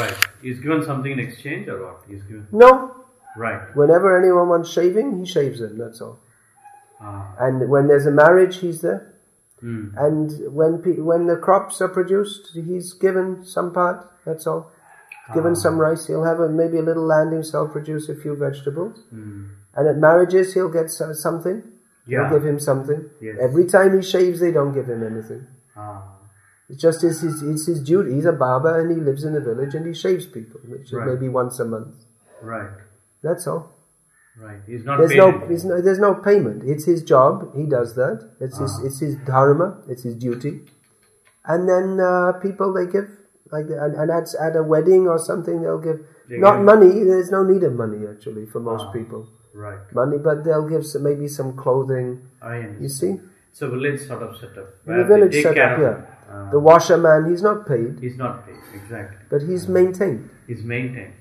Right. He's given something in exchange or what? He's given. No. Right. Whenever anyone wants shaving, he shaves them, that's all. Ah. And when there's a marriage, he's there. Hmm. And when the crops are produced, he's given some part, that's all. Given some rice, he'll have maybe a little land himself, produce a few vegetables. And at marriages, he'll get something. Yeah. They'll give him something. Yes. Every time he shaves, they don't give him anything. It's just it's his duty. He's a barber and he lives in the village and he shaves people, which is maybe once a month. Right. That's all. Right. He's not There's paid. there's no payment. It's his job. He does that. It's his dharma. It's his duty. And then people they give and at a wedding or something they'll give money. There's no need of money actually for most people. Right. Money, but they'll give maybe some clothing. You see? It's a village sort of setup. In the village setup, yeah. The washerman, he's not paid. He's not paid, exactly. But he's maintained. He's maintained.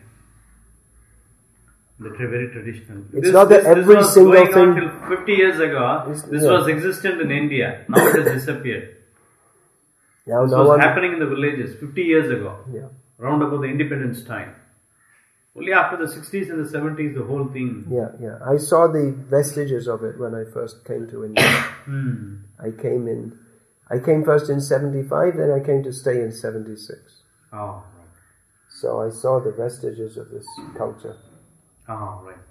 Very traditional. It's not that every single thing. thing. Until 50 years ago, this was existent in India. Now it has disappeared. This was happening in the villages 50 years ago. Yeah. Around about the independence time. Only after the 60s and the 70s, the whole thing. Yeah. I saw the vestiges of it when I first came to India. I came first in 75, then I came to stay in 76. Oh, right. So I saw the vestiges of this culture. Oh, right.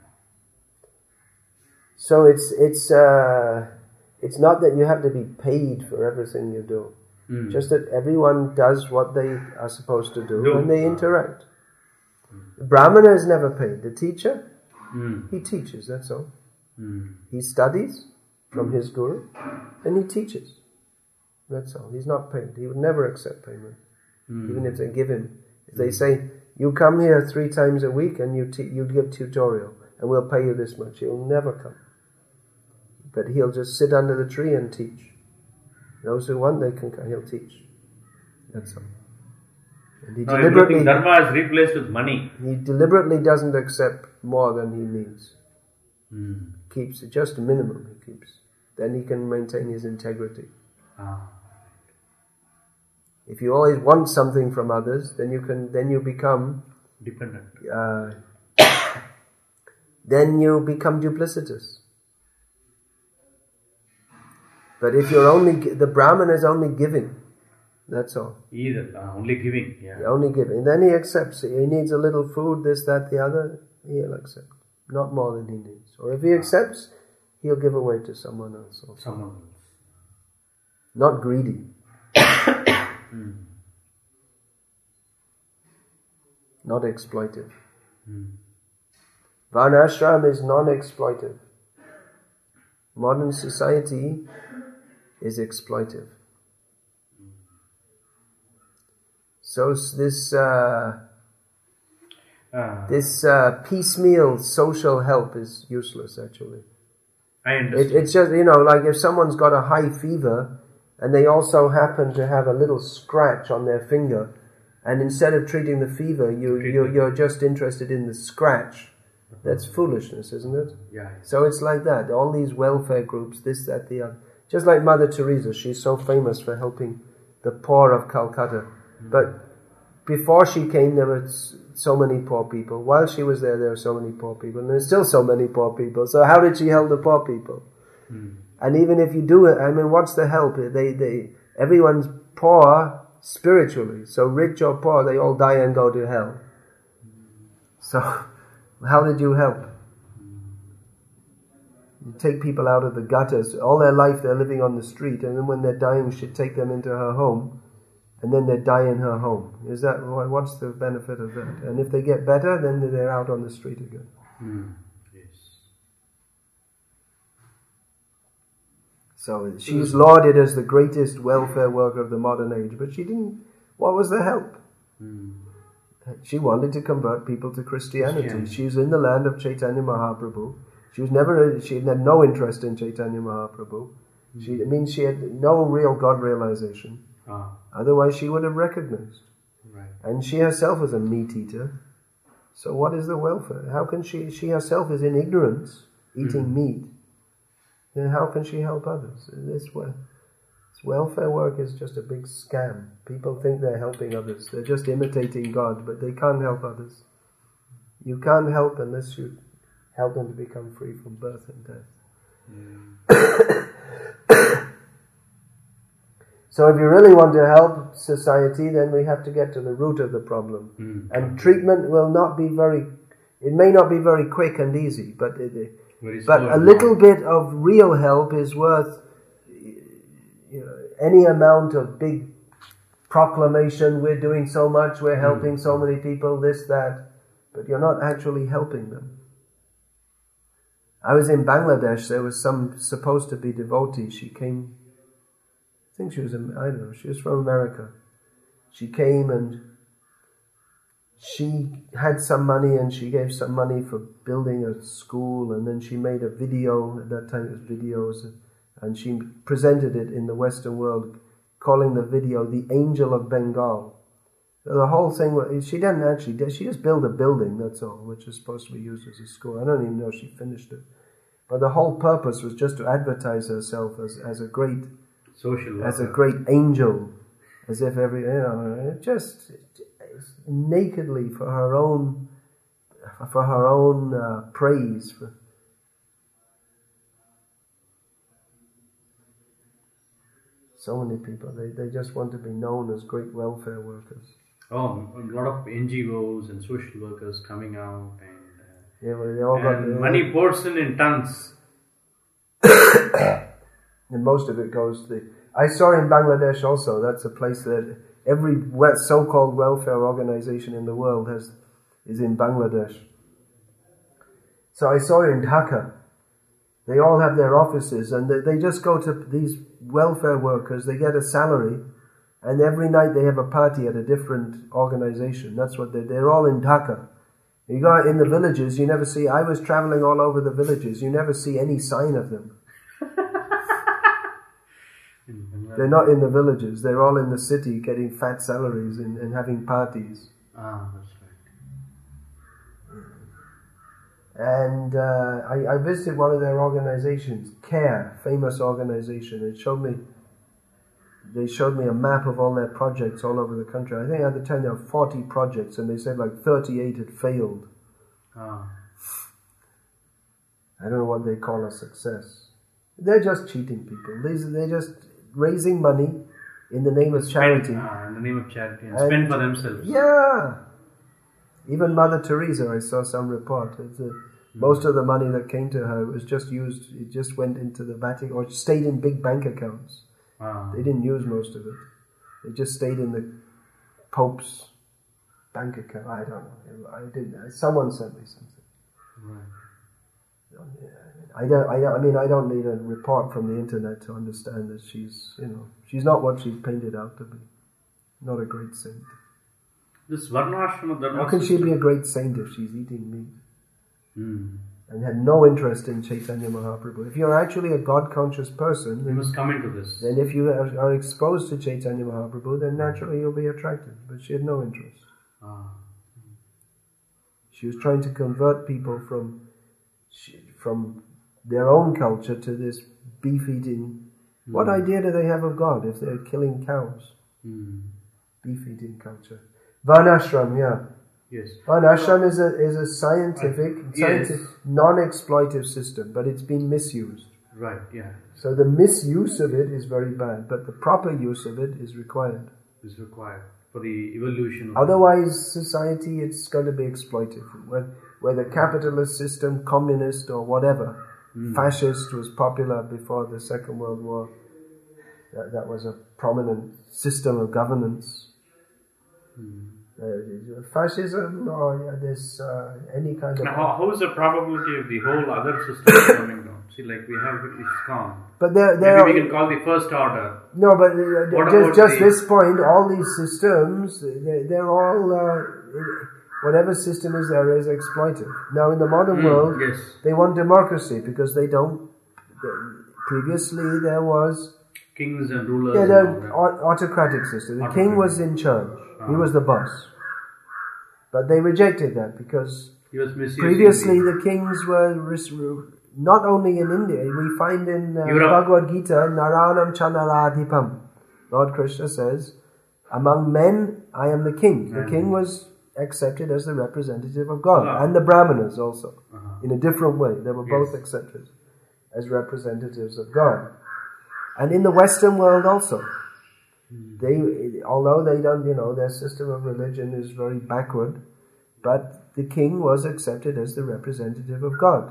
So it's not that you have to be paid for everything you do. Just that everyone does what they are supposed to do and they interact. The Brahmana is never paid. The teacher, he teaches, that's all. He studies from his guru and he teaches. That's all. He's not paid. He would never accept payment. Even if they give him. If they say, you come here 3 times a week and you give tutorial and we'll pay you this much, he'll never come. But he'll just sit under the tree and teach. Those who want, he'll teach. That's all. And he deliberately, dharma is replaced with money. He deliberately doesn't accept more than he needs. Keeps just a minimum he keeps. Then he can maintain his integrity. If you always want something from others, then you become dependent. Then you become duplicitous. But if the Brahman is only giving, that's all. Only giving, yeah. Only giving. Then he accepts. He needs a little food, this, that, the other, he'll accept. Not more than he needs. Or if he accepts, he'll give away to someone else. Not greedy. Not exploitive. Varnashram is non-exploitive. Modern society is exploitive. So this piecemeal social help is useless actually. I understand. It's just, like if someone's got a high fever and they also happen to have a little scratch on their finger, and instead of treating the fever, you're just interested in the scratch. That's foolishness, isn't it? Yeah. So it's like that. All these welfare groups, this, that, the other. Just like Mother Teresa, she's so famous for helping the poor of Calcutta. But before she came, there were so many poor people. While she was there were so many poor people. And there's still so many poor people. So how did she help the poor people? And even if you do it, what's the help? Everyone's poor spiritually. So rich or poor, they all die and go to hell. So how did you help? You take people out of the gutters. All their life they're living on the street, and then when they're dying, you should take them into her home, and then they die in her home. What's the benefit of that? And if they get better, then they're out on the street again. Yes. So she's lauded as the greatest welfare worker of the modern age, but she didn't. What was the help? She wanted to convert people to Christianity. She was in the land of Chaitanya Mahaprabhu. She had no interest in Chaitanya Mahaprabhu. She had no real God realization. Otherwise she would have recognized. Right. And she herself was a meat eater. So what is the welfare? How can she herself is in ignorance, eating meat. Then how can she help others in this way? Welfare work is just a big scam. People think they're helping others. They're just imitating God, but they can't help others. You can't help unless you help them to become free from birth and death. So if you really want to help society, then we have to get to the root of the problem. And treatment will not be it may not be very quick and easy, but a little bit of real help is worth any amount of big proclamation, we're doing so much, we're helping so many people, this, that, but you're not actually helping them. I was in Bangladesh, there was some supposed to be devotee, she came, I think she was, she was from America. She came and she had some money and she gave some money for building a school, and then she made a video, at that time it was videos, and she presented it in the Western world, calling the video the Angel of Bengal. So the whole thing, she didn't actually, she just built a building, that's all, which was supposed to be used as a school. I don't even know if she finished it. But the whole purpose was just to advertise herself as a great social worker, as a great angel, as if just nakedly for her own praise. So many people, they just want to be known as great welfare workers. Oh, a lot of NGOs and social workers coming out, and they all got money pours in tons. And most of it goes to I saw in Bangladesh also, that's a place that every so-called welfare organization in the world is in Bangladesh. So I saw in Dhaka, they all have their offices, and they just go to these welfare workers, they get a salary, and every night they have a party at a different organization. That's what they're all in Dhaka. You go out in the villages, you never see, I was traveling all over the villages, you never see any sign of them. They're not in the villages, they're all in the city getting fat salaries and having parties. Ah, that's right. And I visited one of their organizations, CARE, famous organization. They showed me a map of all their projects all over the country. I think at the time there were 40 projects, and they said like 38 had failed. Ah. I don't know what they call a success. They're just cheating people. They're just raising money in the name of charity. In the name of charity, and spend for themselves. Yeah. Even Mother Teresa, I saw some report. Most of the money that came to her was just used, it just went into the Vatican, or stayed in big bank accounts. Wow. They didn't use most of it. It just stayed in the Pope's bank account. I don't know. Someone sent me something. Right. I don't need a report from the internet to understand that she's not what she's painted out to be. Not a great saint. This Varnashrama Dharma. How can she be a great saint if she's eating meat? And had no interest in Chaitanya Mahaprabhu? If you're actually a God-conscious person, you must come into this. Then if you are exposed to Chaitanya Mahaprabhu, then naturally you'll be attracted. But she had no interest. She was trying to convert people from their own culture to this beef-eating. What idea do they have of God if they're killing cows? Beef-eating culture. Varnashram, yeah. Yes. Varnashram is a scientific, non-exploitive system, but it's been misused. Right, yeah. So the misuse of it is very bad, but the proper use of it is required. Is required for the evolution of Otherwise, society, it's going to be exploitive. Whether capitalist system, communist or whatever, fascist was popular before the Second World War. That was a prominent system of governance. Fascism or this any kind of... Now, how is the probability of the whole other system coming down? See, like we have ISKCON. But maybe we can call the first order. No, but just this point, all these systems, they're all... whatever system is there is exploitive. Now, in the modern world, they want democracy because they don't... Previously, there was... Kings and rulers. Yeah, the autocratic system. The king was in charge. He was the boss. But they rejected that because he was misusing previously the kings were not only in India, we find in Bhagavad Gita, Naranam Chanaradhipam. Lord Krishna says, among men, I am the king. The king was accepted as the representative of God. And the Brahmanas also, in a different way. They were both accepted as representatives of God. And in the Western world also. Although they don't, their system of religion is very backward, but the king was accepted as the representative of God.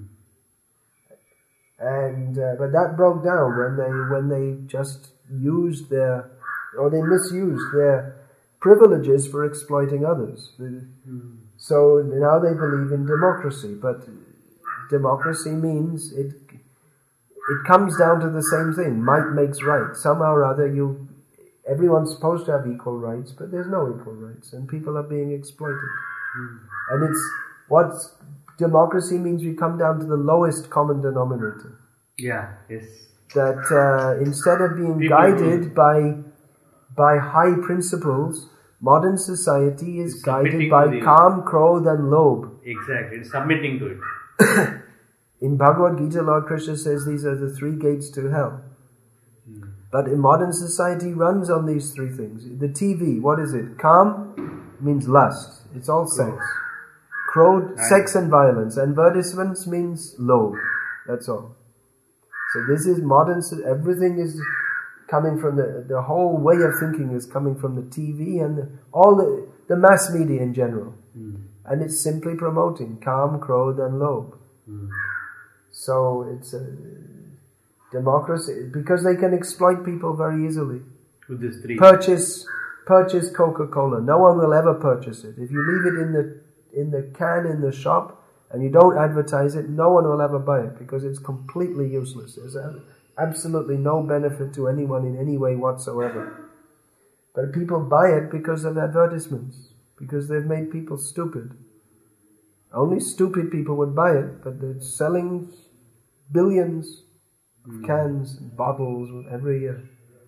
And but that broke down when they just used they misused their privileges for exploiting others. So now they believe in democracy, but democracy means it comes down to the same thing. Might makes right. Somehow or other everyone's supposed to have equal rights, but there's no equal rights, and people are being exploited. And it's democracy means we come down to the lowest common denominator. That instead of being guided by high principles, modern society is guided by calm, crawl, and lobe. Exactly, it's submitting to it. In Bhagavad Gita, Lord Krishna says these are the 3 gates to hell. But in modern society runs on these 3 things. The TV, what is it? Calm means lust. It's all sex. Crow, sex and violence. Advertisements means low. That's all. So this is modern. Everything is coming from the whole way of thinking is coming from the TV and all the mass media in general. And it's simply promoting calm, crowd and lobe. So it's a democracy, because they can exploit people very easily. With this 3. Purchase Coca-Cola. No one will ever purchase it. If you leave it in the can in the shop and you don't advertise it, no one will ever buy it because it's completely useless. There's absolutely no benefit to anyone in any way whatsoever. But people buy it because of advertisements, because they've made people stupid. Only stupid people would buy it, but they're selling billions of cans and bottles every year.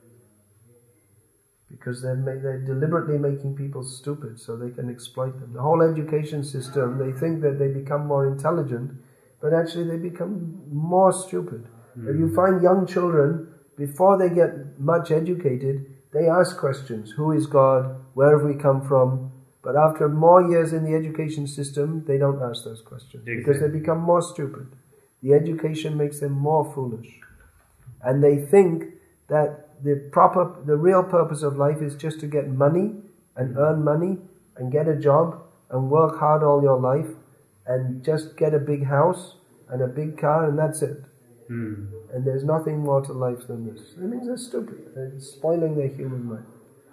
Because they're deliberately making people stupid so they can exploit them. The whole education system, they think that they become more intelligent, but actually they become more stupid. If you find young children, before they get much educated, they ask questions. Who is God? Where have we come from? But after more years in the education system, they don't ask those questions. Because they become more stupid. The education makes them more foolish. And they think that the real purpose of life is just to get money and earn money and get a job and work hard all your life and just get a big house and a big car and that's it. And there's nothing more to life than this. It means they're stupid. They're spoiling their human life.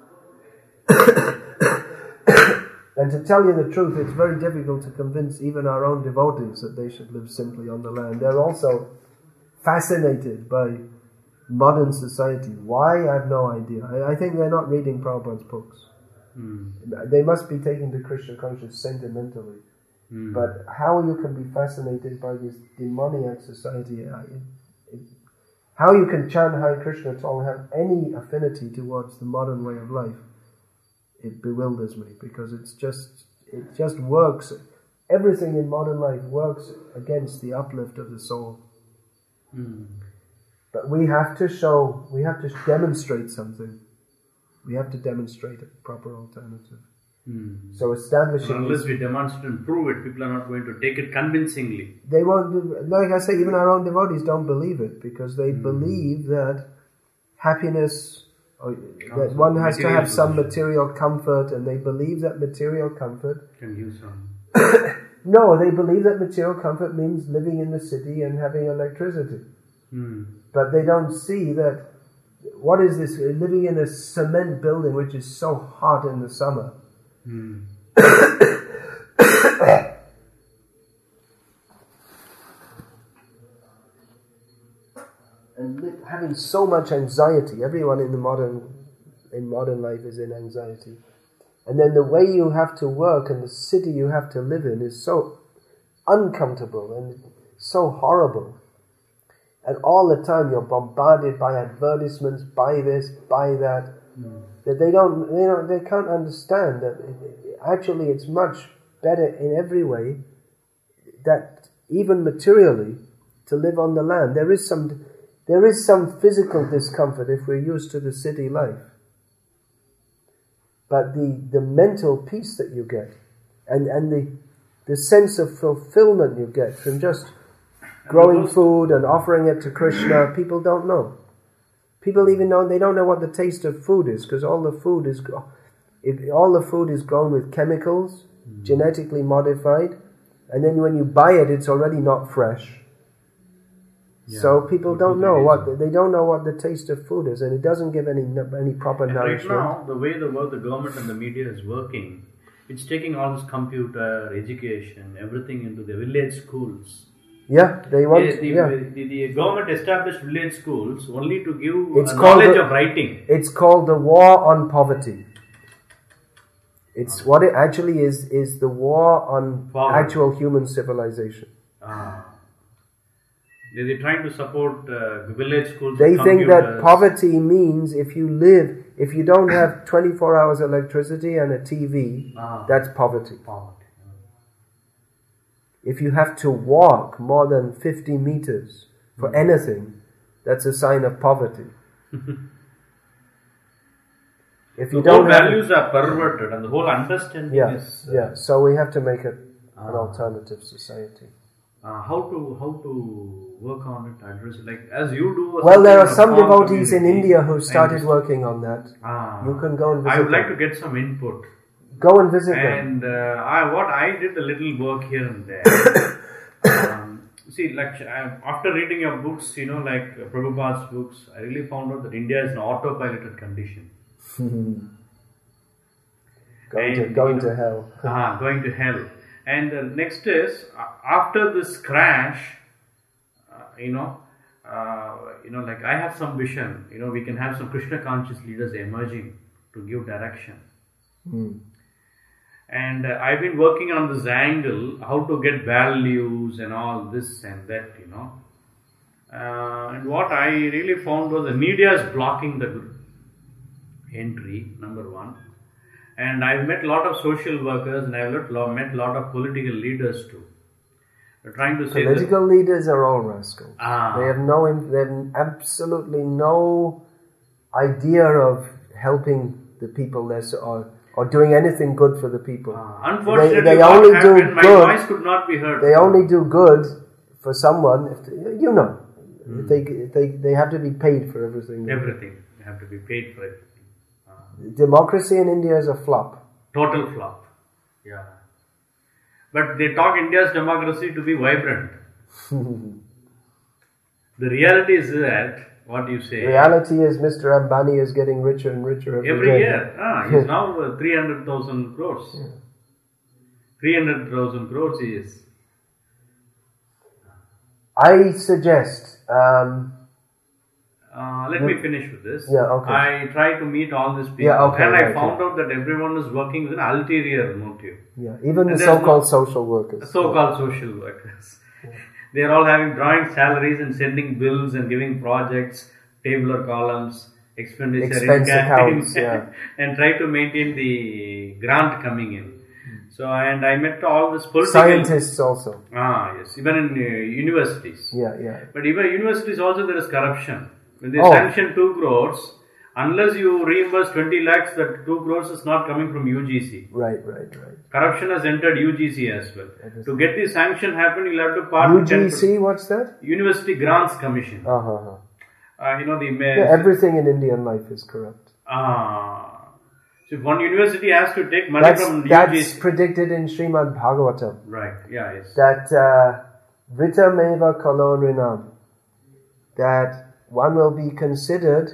And to tell you the truth, it's very difficult to convince even our own devotees that they should live simply on the land. They're also fascinated by modern society. Why? I have no idea. I think they're not reading Prabhupada's books. They must be taken to Krishna consciousness sentimentally. But how you can be fascinated by this demoniac society, how you can chant Hare Krishna at all, have any affinity towards the modern way of life, it bewilders me, because it just works. Everything in modern life works against the uplift of the soul. But we have to demonstrate something. We have to demonstrate a proper alternative. So establishing... Unless we demonstrate and prove it, people are not going to take it convincingly. They won't, like I say, even our own devotees don't believe it, because they believe that happiness, or that one has to have some material comfort, and they believe that material comfort... Can give some... No, they believe that material comfort means living in the city and having electricity. But they don't see that, what is this, living in a cement building which is so hot in the summer. And having so much anxiety. Everyone in modern life is in anxiety. And then the way you have to work and the city you have to live in is so uncomfortable and so horrible. And all the time you're bombarded by advertisements, buy this, buy that. That they can't understand that actually it's much better in every way, that even materially to live on the land. There is some physical discomfort if we're used to the city life. But the mental peace that you get, and the sense of fulfillment you get from just growing food and offering it to Krishna, people don't know. People even they don't know what the taste of food is, because all the food is grown with chemicals, genetically modified, and then when you buy it, it's already not fresh. Yeah. So people don't know what the taste of food is, and it doesn't give any proper nourishment. Right now, the way the government and the media is working, it's taking all this computer, education, everything into the village schools. Yeah, they want. The government established village schools only to give knowledge of writing. It's called the war on poverty. It's what it actually is the war on actual human civilization. They're trying to support village schools. They think that poverty means if you don't have 24 hours electricity and a TV, that's poverty. If you have to walk more than 50 meters for anything, that's a sign of poverty. If you don't values are perverted and the whole understanding is... So we have to make it an alternative society. How to work on it, address it, like as you do? Well, there are some devotees in India who started working on that. You can go and visit I would like to get some input. Go and visit them. And I did a little work here and there. See, like after reading your books, like Prabhupada's books, I really found out that India is an autopiloted condition. Going to hell. Going to hell. And the next is, after this crash, like I have some vision, we can have some Krishna conscious leaders emerging to give direction. And I've been working on this angle, how to get values and all this and that, and what I really found was the media is blocking the entry, number one. And I've met a lot of social workers and I've met a lot of political leaders too. They're trying to say political leaders are all rascals. They have absolutely no idea of helping the people or doing anything good for the people. Unfortunately, they only do good. My voice could not be heard. They only do good for someone. They have to be paid for everything. Everything. They have to be paid for it. Democracy in India is a flop. Total flop. Yeah. But they talk India's democracy to be vibrant. The reality is that, what you say. Reality is Mr. Ambani is getting richer and richer every day. Year. He's now 300,000 crores. Yeah. 300,000 crores he is. I suggest... let me finish with this. Yeah, okay. I try to meet all these people. Yeah, okay, and I found out that everyone is working with an ulterior motive. Yeah, even the so-called social workers. So-called social workers. Yeah. They are all drawing salaries and sending bills and giving projects, tabular columns, expense accounts, and try to maintain the grant coming in. So, and I met all these political... Scientists also. Yes. Even in universities. Yeah. But even universities also there is corruption. When they sanction 2 crores, unless you reimburse 20 lakhs, that 2 crores is not coming from UGC. Right. Corruption has entered UGC as well. To get the sanction happen, you'll have to part... UGC, what's that? University Grants Commission. Everything in Indian life is corrupt. So if one university has to take money from UGC... That's predicted in Srimad Bhagavatam. Right, yes. That Vritam eva kalo rinam. That one will be considered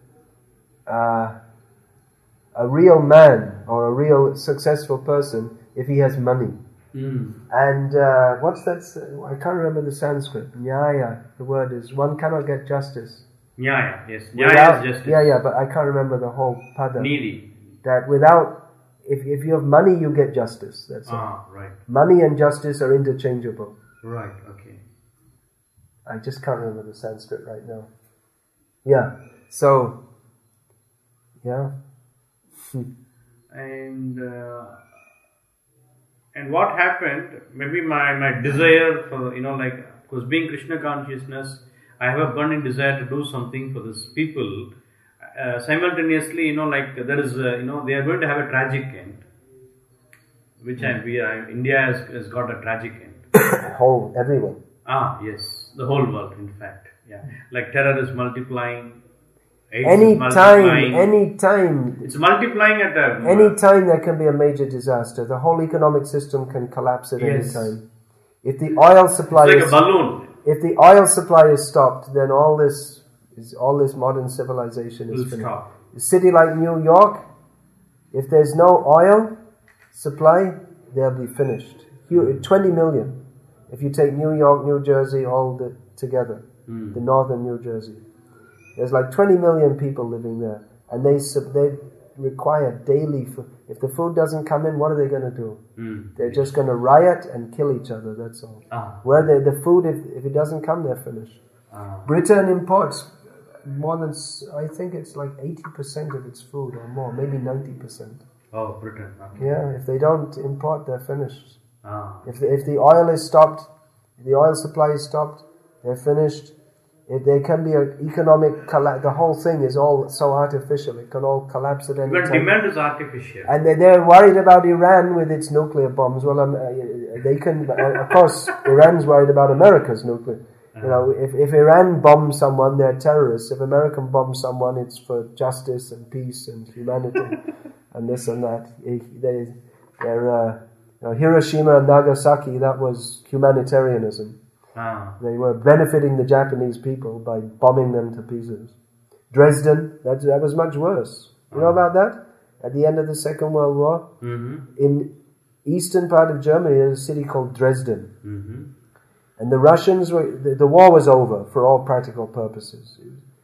a real man or a real successful person if he has money. And what's that? I can't remember the Sanskrit. Nyaya, the word is, one cannot get justice. Nyaya, yes. Nyaya is justice. Yeah, but I can't remember the whole pada. Needy. That without, if you have money, you get justice. That's it. Right. Money and justice are interchangeable. Right, okay. I just can't remember the Sanskrit right now. Yeah. So, yeah. And what happened? Maybe my desire for Because being Krishna consciousness, I have a burning desire to do something for these people. Simultaneously, there is, they are going to have a tragic end, which India has got a tragic end. Everyone. Yes, the whole world, in fact. Yeah, like terror is multiplying. Anytime. It's multiplying at a... Anytime there can be a major disaster. The whole economic system can collapse at any time. If the oil supply it's like a balloon. If the oil supply is stopped, then all this modern civilization is finished. Stop. A city like New York, if there's no oil supply, they'll be finished. 20 million. If you take New York, New Jersey, all together, the northern New Jersey. There's like 20 million people living there, and they require daily food. If the food doesn't come in, what are they going to do? They're just going to riot and kill each other, that's all. Where the food, if it doesn't come, they're finished. Britain imports more than, I think it's like 80% of its food or more, maybe 90%. Oh, Britain. Okay. Yeah, if they don't import, they're finished. If the oil is stopped, if the oil supply is stopped, they're finished. If there can be an economic collapse, the whole thing is all so artificial. It can all collapse at any time. But demand is artificial. And they're worried about Iran with its nuclear bombs. Well, they can. Of course, Iran's worried about America's nuclear. If Iran bombs someone, they're terrorists. If America bombs someone, it's for justice and peace and humanity and this and that. Hiroshima and Nagasaki, that was humanitarianism. They were benefiting the Japanese people by bombing them to pieces. Dresden, that was much worse. You know about that? At the end of the Second World War, in eastern part of Germany, there's a city called Dresden. And the Russians the war was over for all practical purposes.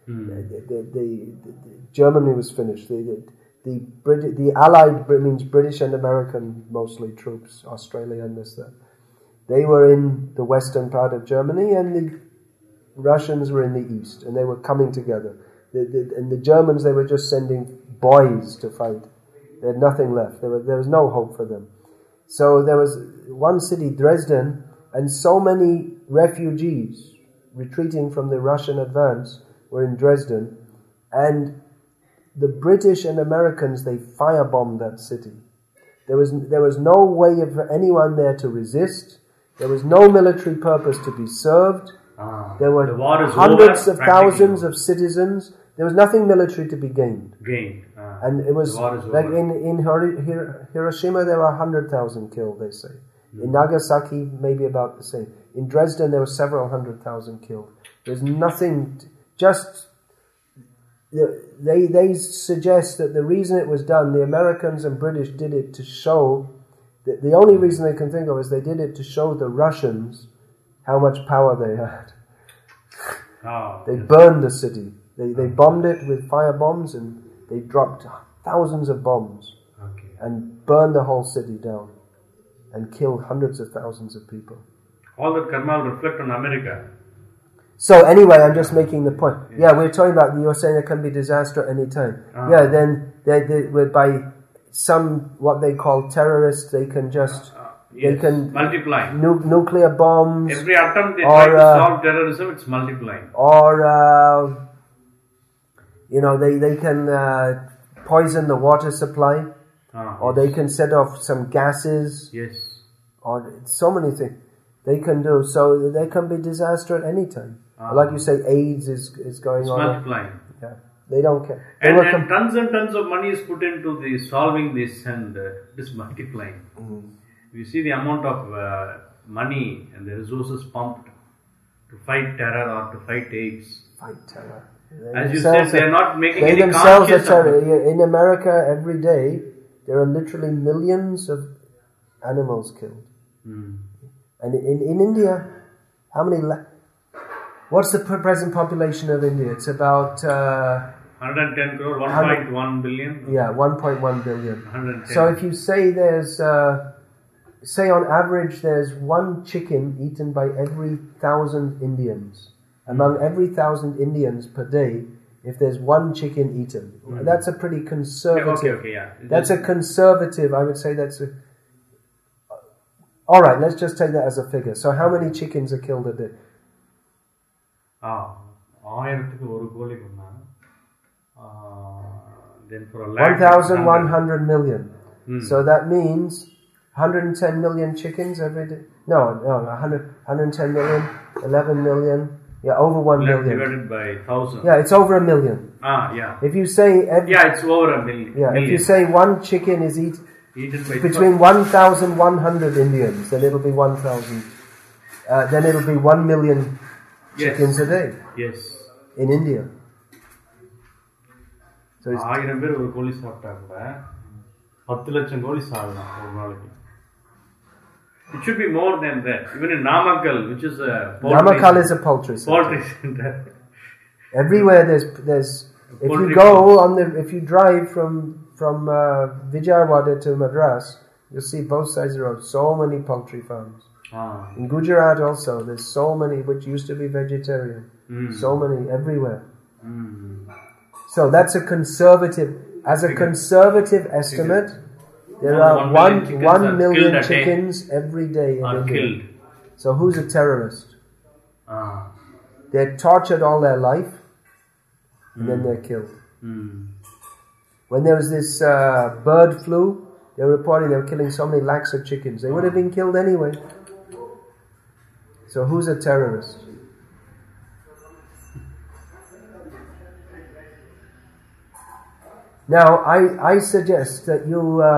Germany was finished. The Allied means British and American mostly troops, Australia and this, that. They were in the western part of Germany, and the Russians were in the east, and they were coming together. And the Germans, they were just sending boys to fight. They had nothing left. There was no hope for them. So there was one city, Dresden, and so many refugees retreating from the Russian advance were in Dresden, and the British and Americans, they firebombed that city. There was no way of anyone there to resist. There was no military purpose to be served. There were hundreds of thousands of citizens. There was nothing military to be gained. And it was like in Hiroshima there were 100,000 killed, they say. In Nagasaki, maybe about the same. In Dresden, there were several 100,000 killed. There's nothing. They suggest that the reason it was done, the Americans and British did it to show. The only reason they can think of is they did it to show the Russians how much power they had. They burned the city. They bombed it with fire bombs, and they dropped thousands of bombs and burned the whole city down and killed hundreds of thousands of people. All that karma will reflect on America. So anyway, I'm just making the point. Yeah, we're talking about, you were saying there can be disaster at any time. Then by some, what they call terrorists, they can just... They can multiply. Nuclear bombs. Every attempt they try to solve terrorism, it's multiplying. Or, they can poison the water supply. Or they can set off some gases. Yes. Or so many things they can do. So there can be disaster at any time. Like you say, AIDS is going on. It's multiplying. Yeah. They don't care. And tons and tons of money is put into solving this, and this multiplying. You see the amount of money and the resources pumped to fight terror or to fight AIDS. Fight terror. As you said, they are not making any themselves a terror. In America, every day, there are literally millions of animals killed. And in India, how many... What's the present population of India? It's about... 110 crore, 1.1 billion? Yeah, 1.1 billion. 110. So if you say there's... say on average there's one chicken eaten by every 1,000 Indians. Among every 1,000 Indians per day, if there's one chicken eaten. That's a pretty conservative... That's a conservative, I would say that's a... Alright, let's just take that as a figure. So how many chickens are killed a day? 1000க்கு ஒரு கோழி கொண்டாங்க. Then for a 1,100 million. So that means 110 million chickens every day. No, 110 million, 11 million. Yeah, over 1 million. Divided by 1,000. Yeah, it's over a million. Yeah. If you say it's over a million. Yeah, if you say one chicken is eaten by between 1,100 Indians, then it'll be 1,000. Then it'll be 1 million chickens a day. Yes. In India. So 1000 பேர் ஒரு கோழி சாப்பிட்டா கூட 10 லட்சம் கோழி சாப்பிடலாம் ஒரு நாளைக்கு. It should be more than that. Even in Namakkal, which is a Namakkal is a poultry center. Everywhere there's if you drive from Vijayawada to Madras, you'll see both sides of the road so many poultry farms. In Gujarat also, there's so many which used to be vegetarian. So many everywhere. So that's a conservative estimate. There are 1 million chickens every day in India. Killed. So who's a terrorist? They're tortured all their life, and then they're killed. When there was this bird flu, they were reporting they were killing so many lakhs of chickens. They would have been killed anyway. So who's a terrorist? Now, I suggest that you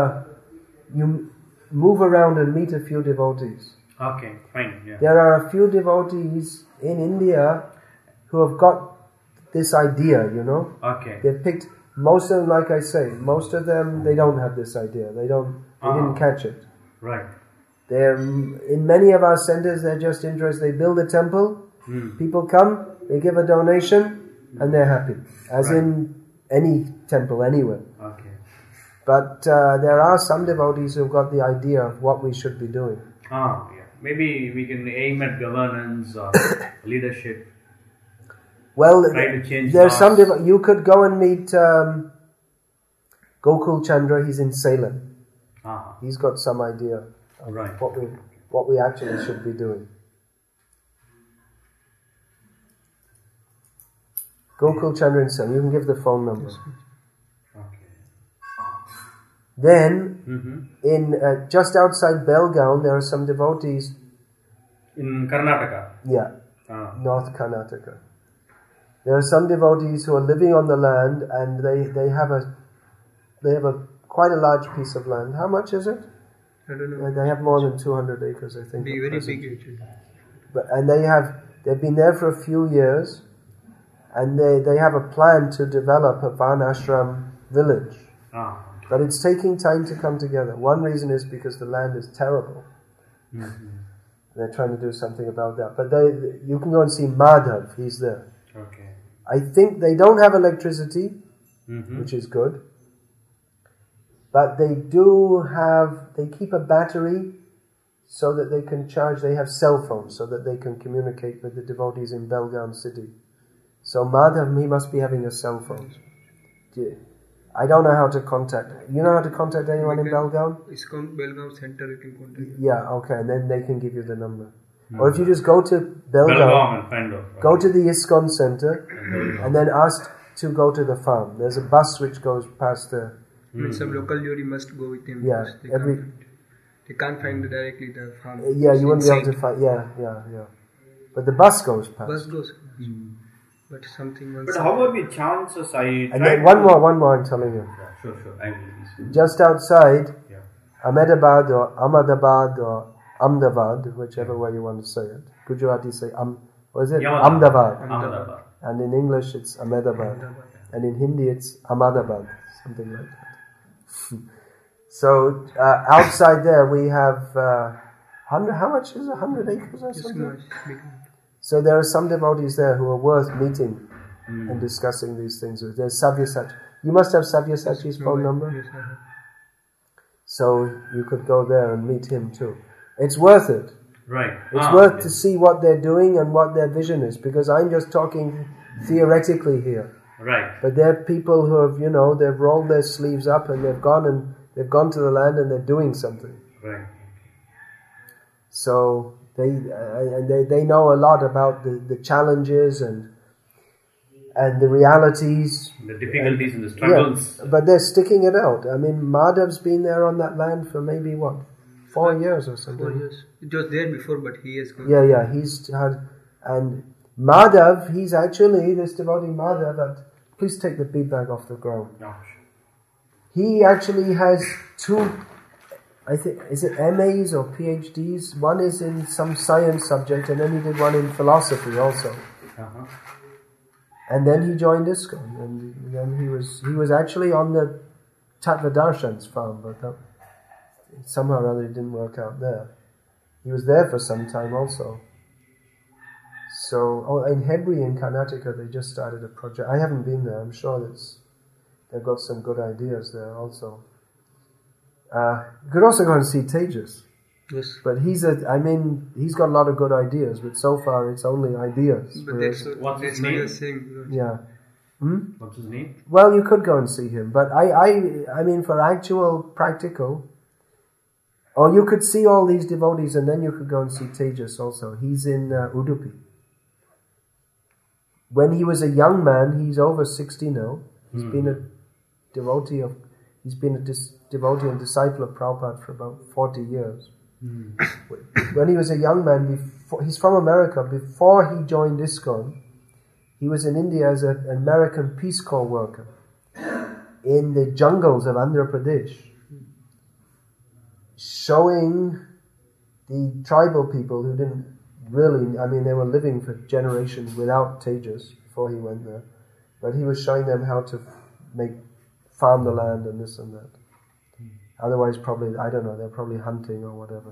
move around and meet a few devotees. Okay, fine. Yeah. There are a few devotees in India who have got this idea, Okay. They've picked, most of them, like I say, most of them, they don't have this idea. They didn't catch it. Right. They're, in many of our centers, they're just interested. They build a temple, people come, they give a donation, and they're happy. As in any temple anywhere. Okay. But there are some devotees who've got the idea of what we should be doing. Yeah. Maybe we can aim at governance or leadership. Well, try to change there's some you could go and meet Gokul Chandra. He's in Salem. He's got some idea of what we actually should be doing. Gokul Chandra in Salem. You can give the phone number. Okay. Then, in just outside Belgaum, there are some devotees. In Karnataka? Yeah. North Karnataka. There are some devotees who are living on the land, and they have quite a large piece of land. How much is it? I don't know. They have more than 200 acres, I think. Be very big actually. And they've been there for a few years, and they have a plan to develop a Varnashram village. But it's taking time to come together. One reason is because the land is terrible. They're trying to do something about that. But you can go and see Madhav, he's there. Okay. I think they don't have electricity, which is good. But they keep a battery so that they can charge. They have cell phones so that they can communicate with the devotees in Belgaum city. So Madhav, he must be having a cell phone. I don't know how to contact. You know how to contact anyone in Belgaum? ISKCON Belgaum Center, you can contact. Yeah, okay, and then they can give you the number. Or if you just go to Belgaum and find out. Go to the ISKCON Center and then ask to go to the farm. There's a bus which goes past there. Some local devotee must go with him. Yeah, they can't find directly the farm. Yeah, you won't be able to find. Yeah. But the bus goes past. Bus goes. But something. But how are the chances? And then one more. I'm telling you. Yeah, sure. I will. Just outside Ahmedabad or Ahmedabad or Ahmedabad, whichever way you want to say it. Gujarati say what is it? Ahmedabad. And in English it's Ahmedabad. And in Hindi it's Ahmedabad, something like that. So outside there we have 100. How much is 100 acres or something? So there are some devotees there who are worth meeting and discussing these things with. There's Sabyasachi. You must have Sabyasachi's phone number. Yes, I have. So you could go there and meet him too. It's worth it. Right. It's worth to see what they're doing and what their vision is, because I'm just talking theoretically here. Right. But there are people who have, they've rolled their sleeves up and they've gone to the land and they're doing something. Right. So They know a lot about the challenges and the realities, the difficulties and the struggles. Yeah, but they're sticking it out. I mean, Madhav's been there on that land for maybe 4 years or something. 4 years. It was there before, but he has gone. Yeah, he's had, and Madhav, he's actually, this devotee Madhav, please take the bead bag off the ground. He actually has 2, I think, is it MAs or PhDs? One is in some science subject, and then he did one in philosophy also. Uh-huh. And then he joined ISKCON, and then he was actually on the Tattvadarshan's farm, but somehow or other it didn't work out there. He was there for some time also. So, in Hebri in Karnataka, they just started a project. I haven't been there. I'm sure they've got some good ideas there also. You could also go and see Tejas. Yes. But he's got a lot of good ideas, but so far it's only ideas. But what's his name? Yeah. What's his name? Well, you could go and see him, but I mean, for actual practical, or you could see all these devotees, and then you could go and see Tejas also. He's in Udupi. When he was a young man, he's over 60 now. He's been a devotee devotee and disciple of Prabhupada for about 40 years. When he was a young man, he's from America. Before he joined ISKCON, he was in India as an American Peace Corps worker in the jungles of Andhra Pradesh, showing the tribal people who didn't really, they were living for generations without Tejas before he went there, but he was showing them how to farm the land and this and that. Otherwise, probably, I don't know, they're probably hunting or whatever.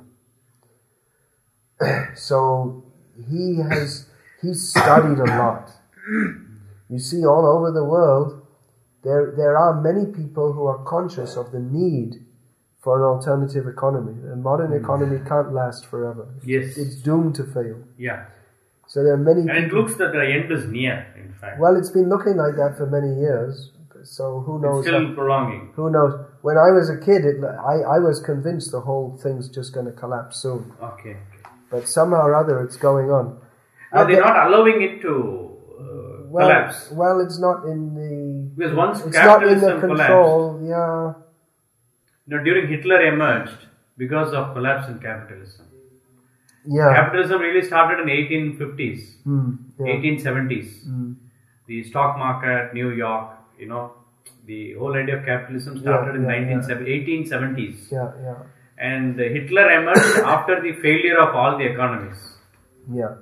So he's studied a lot. You see, all over the world, there are many people who are conscious of the need for an alternative economy. The modern economy can't last forever. Yes. It's doomed to fail. Yeah. So there are many And it looks that the end is near, in fact. Well, it's been looking like that for many years. So who knows? It's still prolonging. Who knows? When I was a kid, I was convinced the whole thing's just going to collapse soon. Okay. But somehow or other, it's going on. No, they're not allowing it to collapse. Well, it's not in the... Because once it's not in the capitalism control, collapsed, during Hitler emerged because of collapse in capitalism. Yeah. Capitalism really started in the 1850s, 1870s. The stock market, New York, the whole idea of capitalism started in the 1870s. Yeah. And Hitler emerged after the failure of all the economies. Yeah.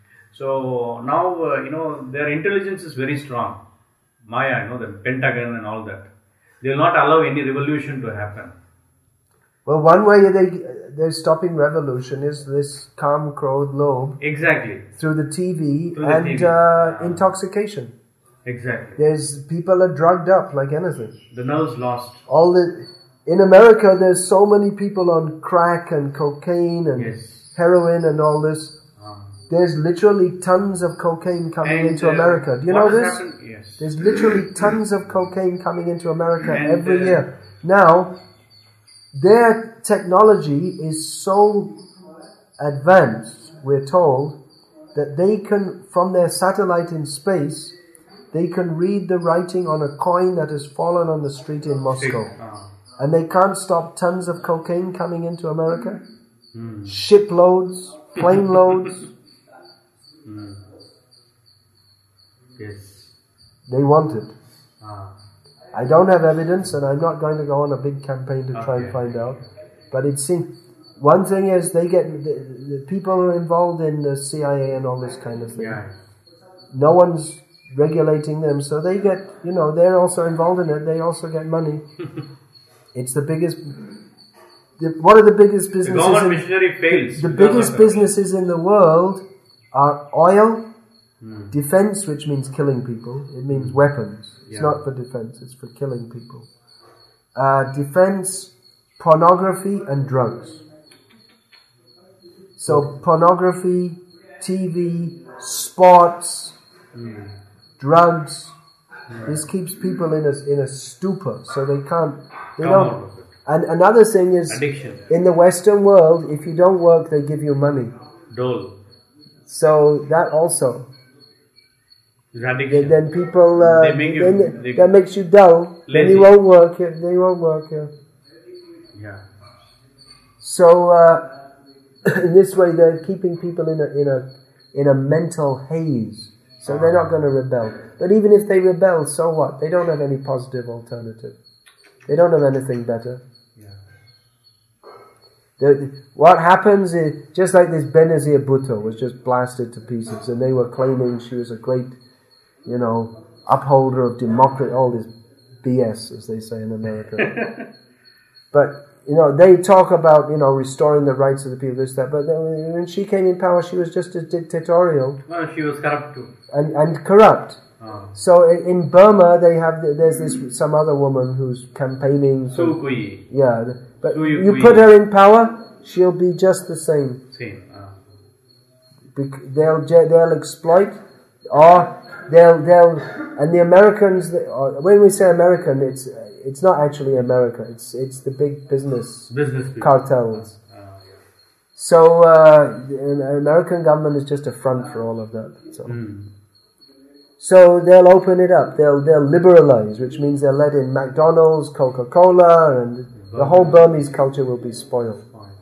So now, their intelligence is very strong. Maya, the Pentagon and all that. They will not allow any revolution to happen. Well, one way they're stopping revolution is this calm crowed lobe. Exactly. Through the TV TV. Intoxication. Exactly. People are drugged up like anything. The nerves lost. In America, there's so many people on crack and cocaine and heroin and all this. There's literally tons of cocaine coming into America. Do you know this? Yes. There's literally tons of cocaine coming into America every year. Now, their technology is so advanced, we're told, that they can, from their satellite in space, they can read the writing on a coin that has fallen on the street in Moscow. And they can't stop tons of cocaine coming into America. Shiploads, plane loads. Yes. They want it. I don't have evidence, and I'm not going to go on a big campaign to try and find out. But it seems, one thing is they get, the people who are involved in the CIA and all this kind of thing. Yeah. No one's regulating them, so they get, they're also involved in it, they also get money. It's the biggest, one of the biggest businesses. The government missionary fails. The biggest businesses in the world are oil, defense, which means killing people. It means weapons. It's not for defense, it's for killing people. Defense, pornography, and drugs. So pornography, TV, sports, drugs. This keeps people in a stupor, so they don't. And another thing is, addiction. In the Western world, if you don't work, they give you money. Dole. So that also. Addiction. Then people, They make you, that makes you dull. Lazy. Then you won't work. They won't work. Yeah. So in this way, they're keeping people in a mental haze. So they're not going to rebel. But even if they rebel, so what? They don't have any positive alternative. They don't have anything better. What happens is, just like this Benazir Bhutto was just blasted to pieces, and they were claiming she was a great, upholder of democracy, all this BS, as they say in America. But, they talk about, restoring the rights of the people, this, that, but then, when she came in power, she was just as dictatorial. Well, she was corrupt too. And corrupt. So in Burma, there's some other woman who's campaigning. Suu Kyi. Yeah, but Suu you Kyi. put her in power, she'll be just the same. Same. They'll exploit, or and the Americans. When we say American, it's not actually America. It's the big business people. Cartels. So the American government is just a front for all of that. So they'll open it up. They'll liberalize, which means they'll let in McDonald's, Coca-Cola, and the whole Burmese culture will be spoiled.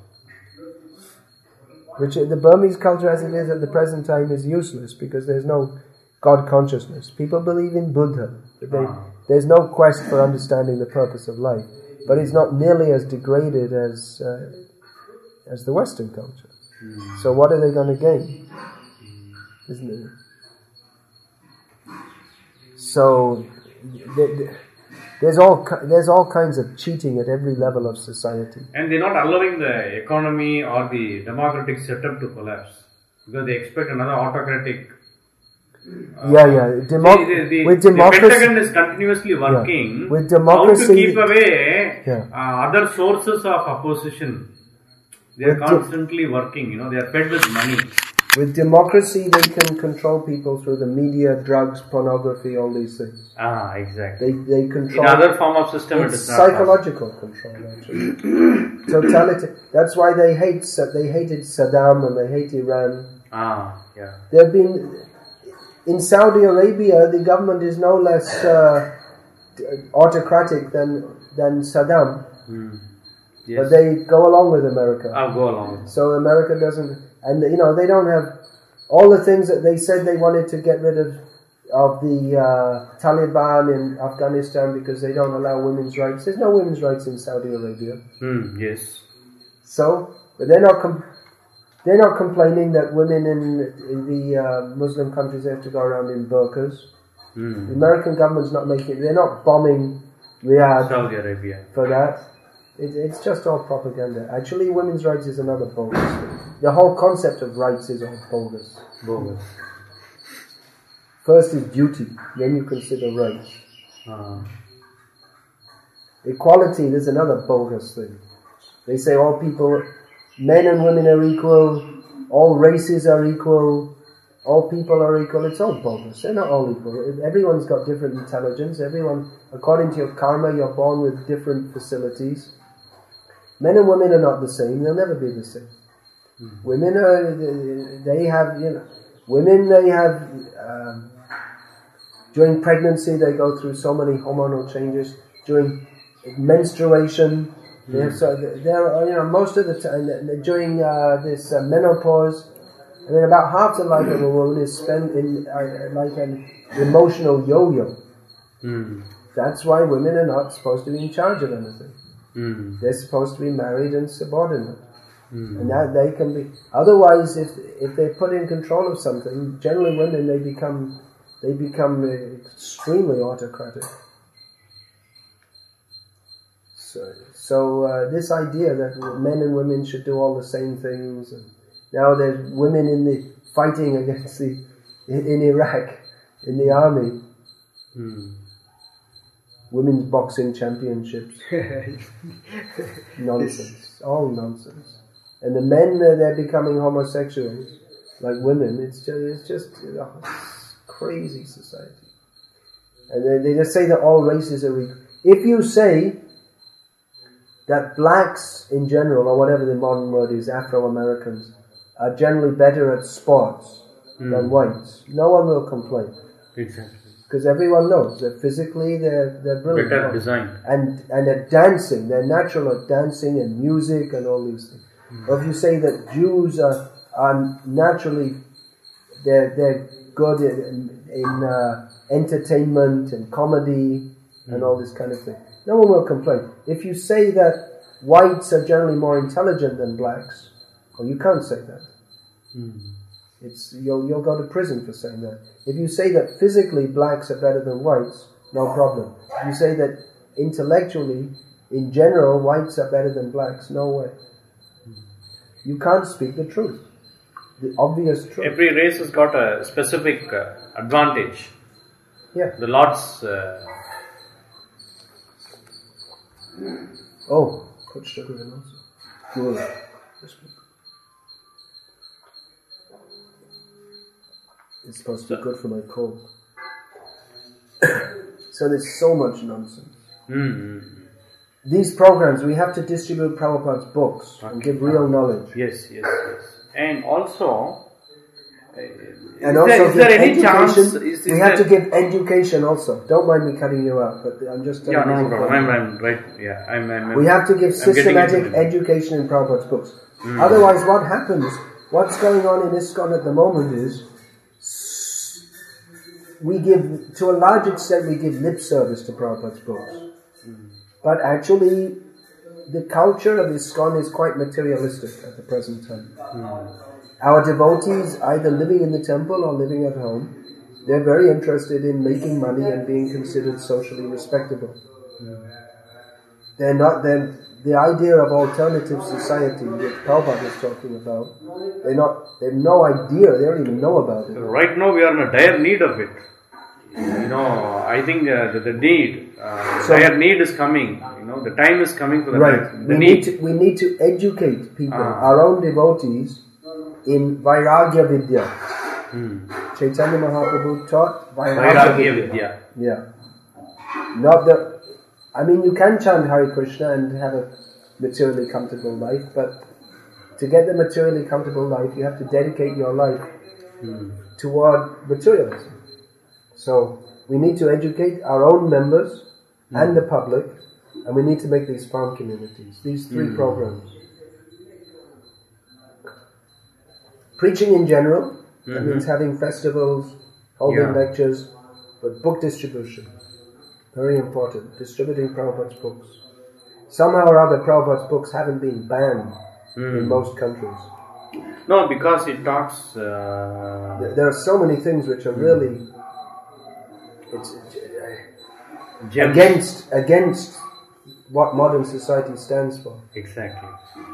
Which the Burmese culture, as it is at the present time, is useless because there's no God consciousness. People believe in Buddha, but there's no quest for understanding the purpose of life. But it's not nearly as degraded as the Western culture. So what are they going to gain? Isn't it? So there's all kinds of cheating at every level of society. And they're not allowing the economy or the democratic setup to collapse because they expect another autocratic. With democracy, the Pentagon is continuously working with democracy, how to keep away other sources of opposition. They are constantly working. They are fed with money. With democracy, they can control people through the media, drugs, pornography, all these things. Exactly. They control. In other form of system, it is not psychological control. Actually, totalitarian. That's why they hated Saddam and they hate Iran. They've been in Saudi Arabia. The government is no less autocratic than Saddam. Yes. But they go along with America. Go along. So America doesn't, and they don't have all the things that they said they wanted to get rid of the Taliban in Afghanistan because they don't allow women's rights. There's no women's rights in Saudi Arabia. Yes. So, but they're not complaining that women in the Muslim countries have to go around in burqas. The American government's not they're not bombing Riyadh, Saudi Arabia for that. It's just all propaganda. Actually, women's rights is another bogus thing. The whole concept of rights is all bogus. First is duty, then you consider rights. Equality is another bogus thing. They say all people, men and women are equal, all races are equal, all people are equal. It's all bogus. They're not all equal. Everyone's got different intelligence. Everyone, according to your karma, you're born with different facilities. Men and women are not the same. They'll never be the same. Women during pregnancy they go through so many hormonal changes. During menstruation, most of the time during this menopause. I mean, about half the life of a woman is spent in like an emotional yo-yo. That's why women are not supposed to be in charge of anything. They're supposed to be married and subordinate. And that they can be. Otherwise, if they're put in control of something, generally women they become extremely autocratic. So this idea that men and women should do all the same things, and now there's women in the fighting against in Iraq in the army. Women's boxing championships. Nonsense. All nonsense. And the men, they're becoming homosexuals, like women. It's just crazy society. And they just say that all races are equal. If you say that blacks in general, or whatever the modern word is, Afro-Americans, are generally better at sports than whites, no one will complain. Exactly. Because everyone knows that physically they're brilliant. Better designed. And at dancing, they're natural at dancing and music and all these things. Or if you say that Jews are naturally, they're good in entertainment and comedy and all this kind of thing, no one will complain. If you say that whites are generally more intelligent than blacks, well, you can't say that. You'll go to prison for saying that. If you say that physically blacks are better than whites, no problem. If you say that intellectually, in general, whites are better than blacks, no way. You can't speak the truth, the obvious truth. Every race has got a specific advantage. Yeah. The Lord's... Put sugar in also. Good. It's supposed to be good for my cold. So there's so much nonsense. These programs, we have to distribute Prabhupada's books and give real knowledge. Yes. And also... is there any chance... we have to give education also. Don't mind me cutting you out, but I'm just telling you. No problem. I'm right. Yeah, we have to give systematic education in Prabhupada's books. Otherwise, what happens, what's going on in ISKCON at the moment is, we give, to a large extent, we give lip service to Prabhupada's books. But actually, the culture of ISKCON is quite materialistic at the present time. Our devotees, either living in the temple or living at home, they're very interested in making money and being considered socially respectable. The idea of alternative society which Prabhupada is talking about, they have no idea, they don't even know about it. Right now we are in a dire need of it. I think the need, dire need is coming. The time is coming for the need. We need to educate people, our own devotees, in Vairagya Vidya. Chaitanya Mahaprabhu taught Vairagya Vidya. Yeah. You can chant Hare Krishna and have a materially comfortable life, but to get the materially comfortable life, you have to dedicate your life toward materialism. So, we need to educate our own members and the public, and we need to make these farm communities, these three programs. Preaching in general, that means having festivals, holding lectures, but book distribution, very important, distributing Prabhupada's books. Somehow or other, Prabhupada's books haven't been banned in most countries. No, because it talks... There are so many things which are really... against what modern society stands for. Exactly.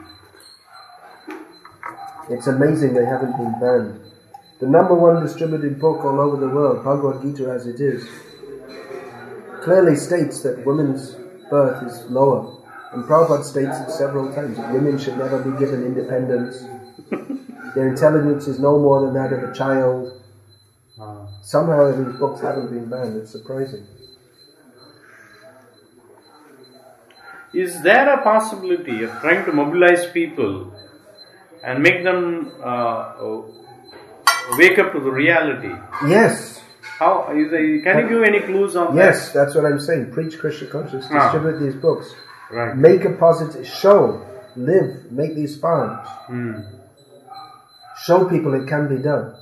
It's amazing they haven't been banned. The number one distributed book all over the world, Bhagavad Gita as it is, clearly states that women's birth is lower. And Prabhupada states it several times, that women should never be given independence. Their intelligence is no more than that of a child. Somehow these books haven't been banned. It's surprising. Is there a possibility of trying to mobilize people and make them wake up to the reality? Yes. How? Can you give any clues on that? Yes, that's what I'm saying. Preach Krishna consciousness, distribute these books. Right. Make a positive, show, live, make these farms. Show people it can be done.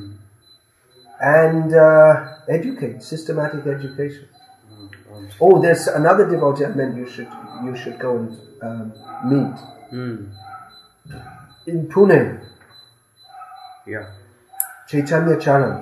And educate, systematic education. There's another devotee I meant you should go and meet. In Pune. Yeah. Chaitanya Charan.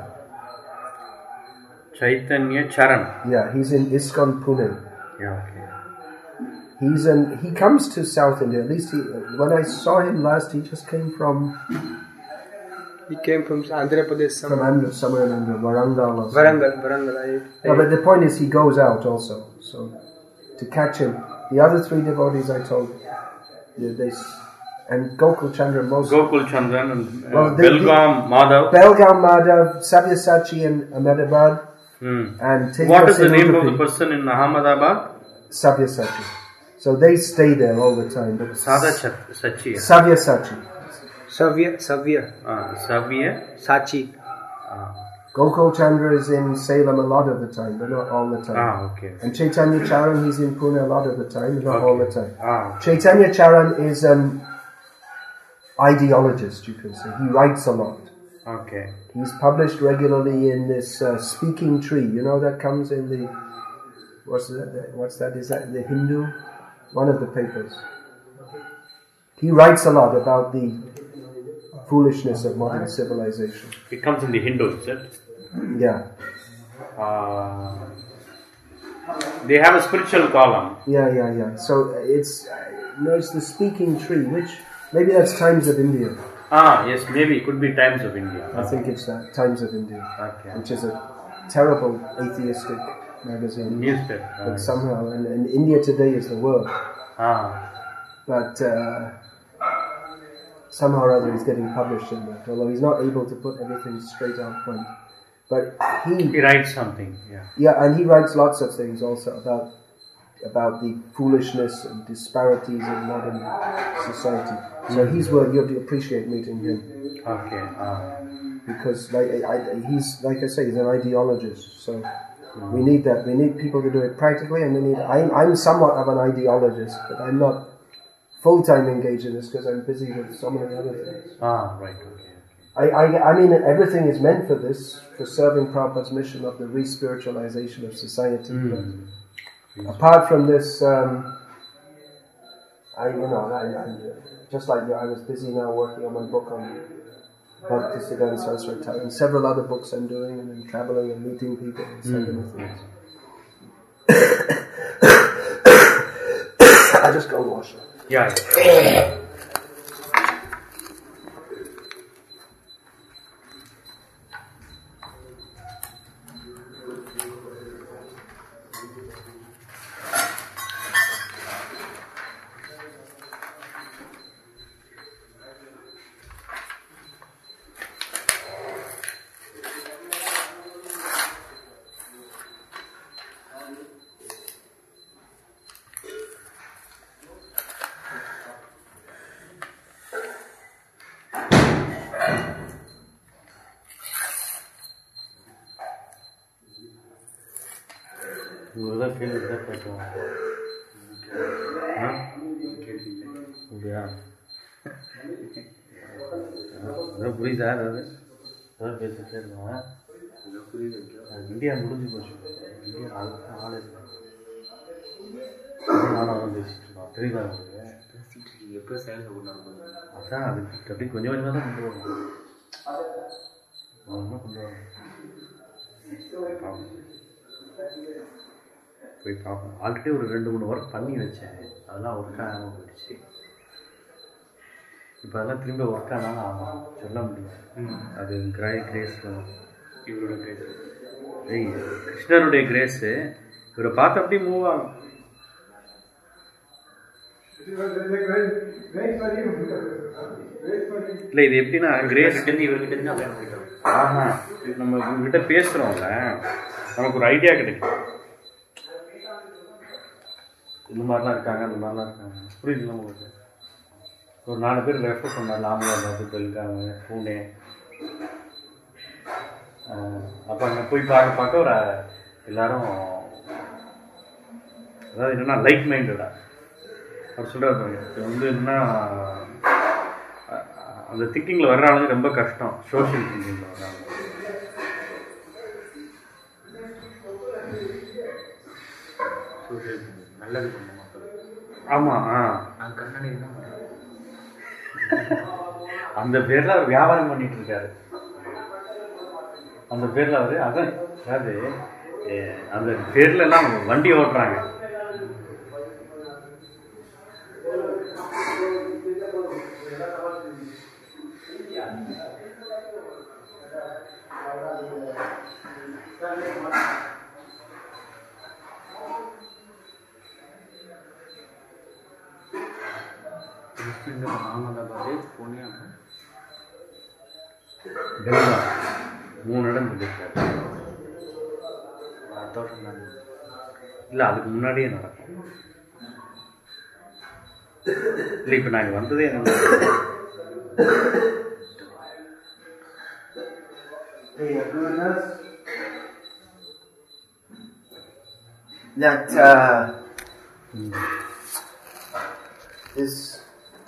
Chaitanya Charan. Yeah, he's in ISKCON Pune. Yeah, okay. He comes to South India. At least when I saw him last, he just came from... He came from Andhra Pradesh. Somewhere in Andhra, Varangal. Varangal. But the point is he goes out also. So, to catch him. The other three devotees I told, and Gokul Chandra most. Gokul Chandran and Belgaum Madhav. Belgaum Madhav, Sabyasachi in Ahmedabad. And what is the name of the person in Ahmedabad? Sabyasachi. So they stay there all the time. Sabyasachi. Savya. Savya. Sachi. Gokul Chandra is in Salem a lot of the time, but not all the time. Okay. And Chaitanya Charan, he's in Pune a lot of the time, not all the time. Ah. Chaitanya Charan is an ideologist, you can say. He writes a lot. Okay. He's published regularly in this Speaking Tree. You know, that comes in the... What's that? Is that in the Hindu? One of the papers. He writes a lot about the foolishness of modern civilization. It comes in the Hindu, is it? Yeah. They have a spiritual column. Yeah. So it's the Speaking Tree, which maybe that's Times of India. Yes, maybe it could be Times of India. I think it's that Times of India, Okay. which is a terrible atheistic magazine. Newspaper. But somehow, and India Today is the world. But somehow or other he's getting published in that, although he's not able to put everything straight out front. But he writes something, and he writes lots of things also about the foolishness and disparities in modern society. So he's where you'd appreciate meeting him. Okay. Because he's, like I say, he's an ideologist. So we need that. We need people to do it practically, and I'm somewhat of an ideologist, but I'm not full-time engaged in this because I'm busy with so many other things. Right. Okay. I mean, everything is meant for this, for serving Prabhupada's mission of the re-spiritualization of society. But apart from this, just like you, I was busy now working on my book on Bhaktisiddhanta Saraswati Thakur, and several other books I'm doing, and then traveling and meeting people and so many things. I just go wash it. Yeah. புரியுதா அதாவது பேசிட்டே இருக்கோம். India முடிஞ்சு போச்சு. India ஆள் நானும் பேசிட்டு இருக்கோம். தெரியுதா உங்களுக்கு? எப்போ சேலரி கொண்டாடுவோம்? அதான் அது அப்படி கொஞ்சம் கொஞ்சமாக தான் கொண்டு வரணும். கொண்டு வரணும். போய் பார்ப்போம். ஆல்ரெடி ஒரு 2-3 ஒர்க் பண்ணி வச்சேன். அதெல்லாம் ஒர்க் ஆகாமல் போயிடுச்சு. இப்போ அதெல்லாம் திரும்ப ஒர்க் ஆனாலும் ஆகும், சொல்ல முடியாது. அது கிரேஸ், இவரோட கிரேஸ், கிருஷ்ணருடைய கிரேஸு இவரை பார்த்து அப்படியே மூவ் ஆகும். இல்லை இது எப்படின்னா கிரேஸ் இவர்கிட்ட நம்ம இவர்கிட்ட பேசுகிறோம்ல, நமக்கு ஒரு ஐடியா கிடைக்கும். இந்த மாதிரிலாம் இருக்காங்க, அந்த மாதிரிலாம் இருக்காங்க, புரியுதுல உங்களுக்கு? ஒரு 4 பேர் ரெஃபர் பண்ணார், லாம்பாபாத், பெல்காம், பூனே. அப்போ அங்கே போய் பார்க்க ஒரு எல்லாரும் அதாவது என்னென்னா லைக் மைண்டடா அவர் சொல்கிறார். இது என்னன்னா அந்த திங்கிங்கில் வர்றவங்க ரொம்ப கஷ்டம், சோஷியல் திங்கிங்கில் வர்றவங்க. நல்லது பண்ண மக்கள். ஆமாம். அந்த பேரில் அவர் வியாபாரம் பண்ணிட்டு இருக்காரு. அந்த பேரில் அவர் அதாவது அந்த பேரில் எல்லாம் வண்டி ஓட்டுறாங்க. பெல்காம் 3 இடம் இருக்காரு. இல்லை அதுக்கு முன்னாடியே நடக்கும். இல்லை இப்போ நாங்கள் வந்ததே என்ன that is,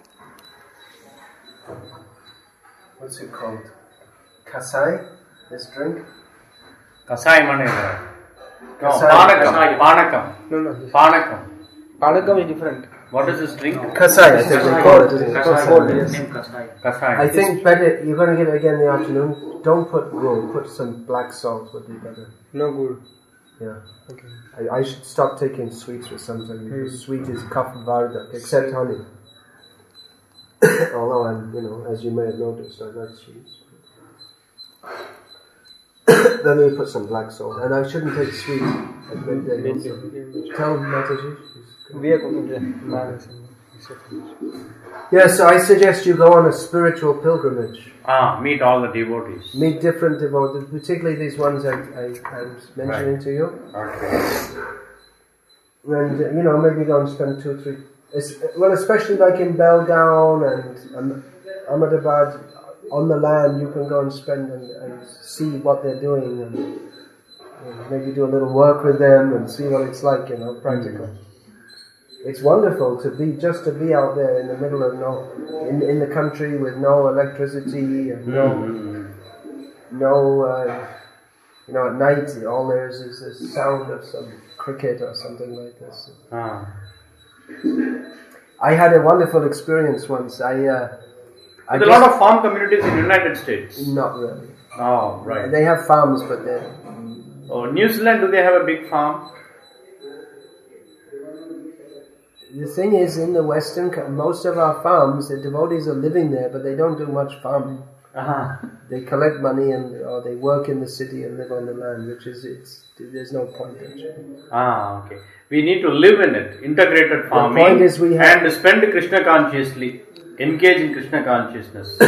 what's it called? Kasai, this drink? Kasai manega. No, Kasai. Panakam. No. Panakam. Panakam is different. What is this drink? Kasai, I think we call it, isn't it? Cold, yes. Kasai. I think better, you're going to give it again in the afternoon, don't put gur, put some black salt would be better. No good. Yeah. Okay. I should stop taking sweets for some time because sweet is kapha vardhak, except honey. Although I'm, as you may have noticed, I like sweets. Then you put some black salt, and I shouldn't take sweets at midday also. Tell Mataji. We are going to Yeah, so I suggest you go on a spiritual pilgrimage. Meet all the devotees. Meet different devotees, particularly these ones I was mentioning to you. Okay. And, maybe go and spend 2-3... Well, especially like in Belgaum and Ahmedabad, on the land, you can go and spend and see what they're doing and maybe do a little work with them and see what it's like, practical. It's wonderful to be out there in the middle of in the country with no electricity and at night all there is the sound of some cricket or something like this. I had a wonderful experience once. There's a lot of farm communities in the United States. Not really. Oh, right. They have farms, but they're... New Zealand, do they have a big farm? The thing is, in the most of our farms, the devotees are living there, but they don't do much farming. They collect money or they work in the city and live on the land, there's no point actually. Okay. We need to live in it, integrated farming, the point is and spend Krishna consciously, engage in Krishna consciousness.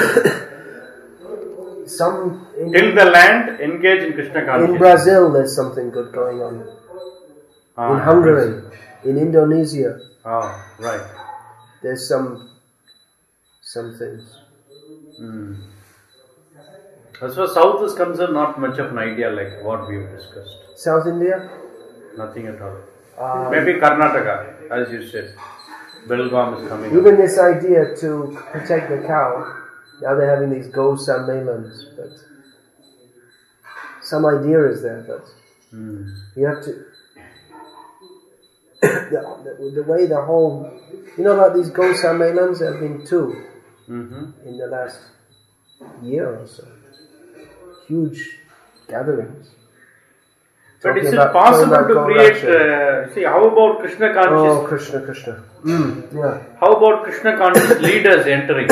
Till the land, engage in Krishna consciousness. In Brazil, there's something good going on. In Hungary, in Indonesia. Oh, right. There's some things. As far as South is concerned, not much of an idea like what we've discussed. South India? Nothing at all. Maybe Karnataka, as you said. Belgaum is coming Even up. this idea to protect the cow, now they're having these go sammelans, but some idea is there, but you have to... the way the whole... about these go sammelans? There have been 2 in the last year or so. Huge gatherings. But is it possible to create... how about Krishna conscious... Oh, Krishna. Yeah. How about Krishna conscious leaders entering?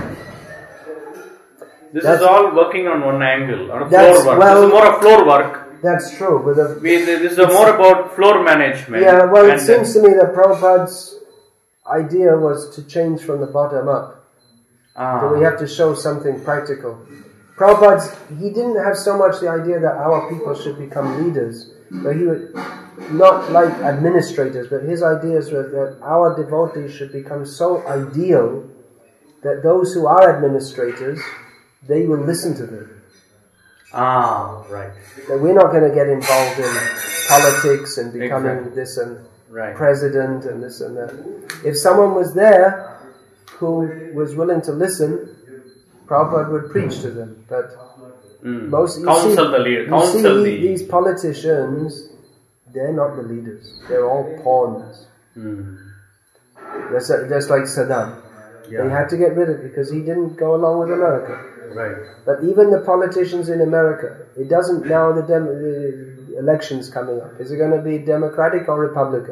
This is all working on one angle, on a floor work. This is more a floor work. That's true. But this is more about floor management. Yeah, well, it seems to me that Prabhupada's idea was to change from the bottom up. So we have to show something practical. Prabhupada, he didn't have so much the idea that our people should become leaders, but he would not like administrators, but his ideas were that our devotees should become so ideal that those who are administrators, they will listen to them. Right. That we're not going to get involved in politics and becoming this and president and this and that. If someone was there who was willing to listen, Prabhupada would preach to them, but these politicians, they're not the leaders. They're all pawns. Just like Saddam. Yeah. They had to get rid of it because he didn't go along with America. Right. But even the politicians in America, it doesn't now the elections coming up. Is it going to be Democratic or Republican?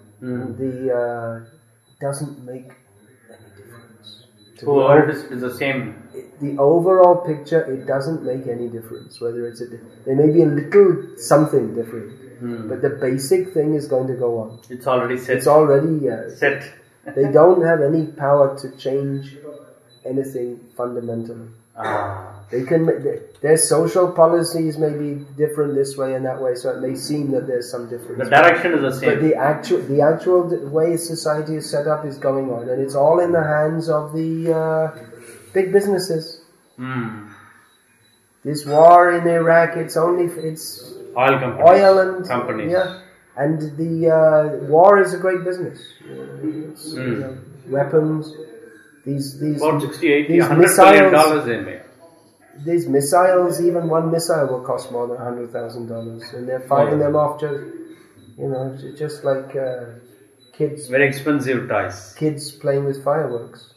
Doesn't make any difference. It's the same. The overall picture, it doesn't make any difference. Whether there may be a little something different, but the basic thing is going to go on. It's already set. It's already set. They don't have any power to change anything fundamentally. They can. Their social policies may be different this way and that way, so it may seem that there's some difference. The direction is the same. But the actual way society is set up is going on, and it's all in the hands of the Big businesses. Hmm. This war in Iraq, it's Oil companies. oil and companies. yeah, and the war is a great business. It's, weapons. These About 60, 80, these $100 missiles, billion they make. These missiles, even one missile will cost more than $100,000, and they're firing them off just like kids. Very expensive toys. Kids playing with fireworks.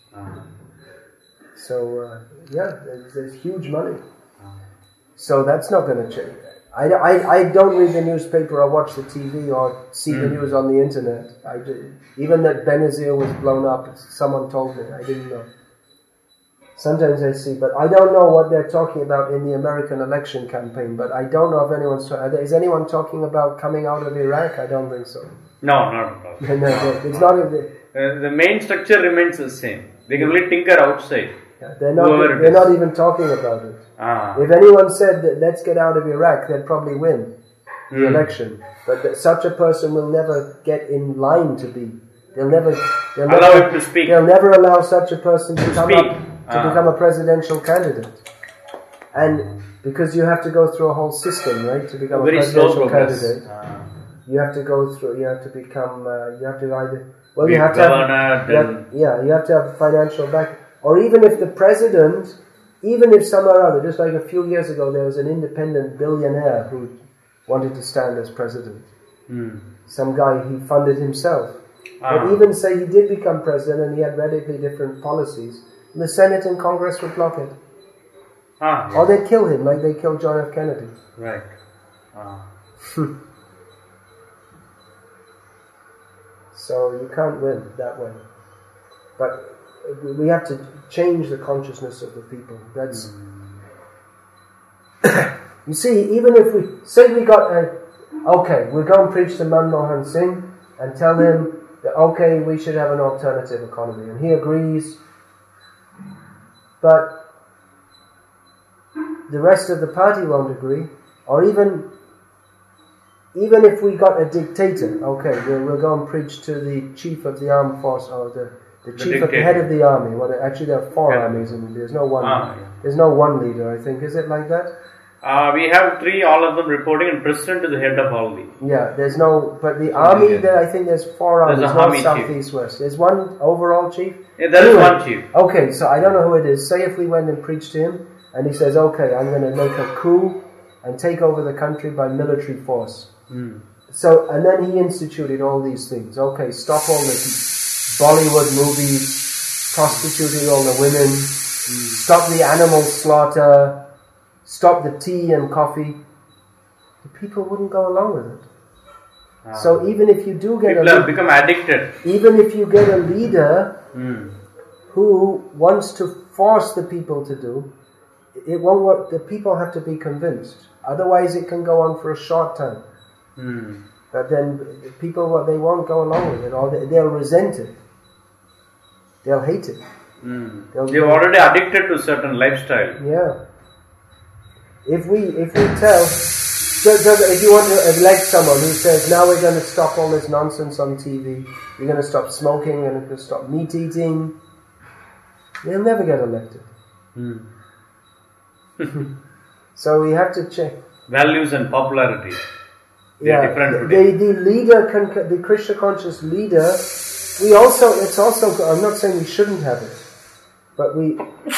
So there's huge money. So that's not going to change. I don't read the newspaper or watch the TV or see the news on the internet. Even that Benazir was blown up, someone told me. I didn't know. Sometimes I see, but I don't know what they're talking about in the American election campaign. But I don't know if anyone's... Is anyone talking about coming out of Iraq? I don't think so. No, not at all. It's not... The main structure remains the same. They can only tinker outside. Yeah, they're not even talking about it. If anyone said that let's get out of Iraq, they'd probably win the election. But such a person will never get in line to be. They'll never allow him to speak. They'll never allow such a person to become a presidential candidate. And because you have to go through a whole system, right, to become a presidential candidate. You have to go through. You have to become. You have to either. Well, you have to have. You have to have financial back. Or even if the president, even if some or other, just like a few years ago, there was an independent billionaire who wanted to stand as president. Some guy he funded himself. But even say he did become president and he had radically different policies, the Senate and Congress would block it. Or they'd kill him like they killed John F. Kennedy. Right. So you can't win that way. But we have to change the consciousness of the people. That's you see, even if we say we got we'll go and preach to Manmohan Singh and tell him that we should have an alternative economy, and he agrees, but the rest of the party won't agree, or even if we got a dictator, we'll go and preach to the chief of the armed force or the chief of the head of the army. Well, actually, there are four armies, and there's no one. There's no one leader. I think, is it like that? We have three, all of them reporting, and president is the head of all these. Yeah, there's no. But the army, I think there's four armies. There's north, south, east, west. There's one overall chief. Yeah, there is one chief. Okay, so I don't know who it is. Say if we went and preached to him, and he says, "Okay, I'm going to make a coup and take over the country by military force." So, and then he instituted all these things. Okay, stop all the Bollywood movies, prostituting all the women, stop the animal slaughter, stop the tea and coffee. The people wouldn't go along with it. So even if you do get people have become addicted. Even if you get a leader who wants to force the people to do, it won't work. The people have to be convinced. Otherwise, it can go on for a short time. But then people, they won't go along with it, or they'll resent it. They'll hate it. They're already addicted to certain lifestyle. Yeah. If we tell, if you want to elect someone who says, now we're going to stop all this nonsense on TV, we're going to stop smoking, and we're going to stop meat eating, they'll never get elected. So we have to check. Values and popularity. Yeah, different the leader, the Krishna conscious leader, it's also, I'm not saying we shouldn't have it, but we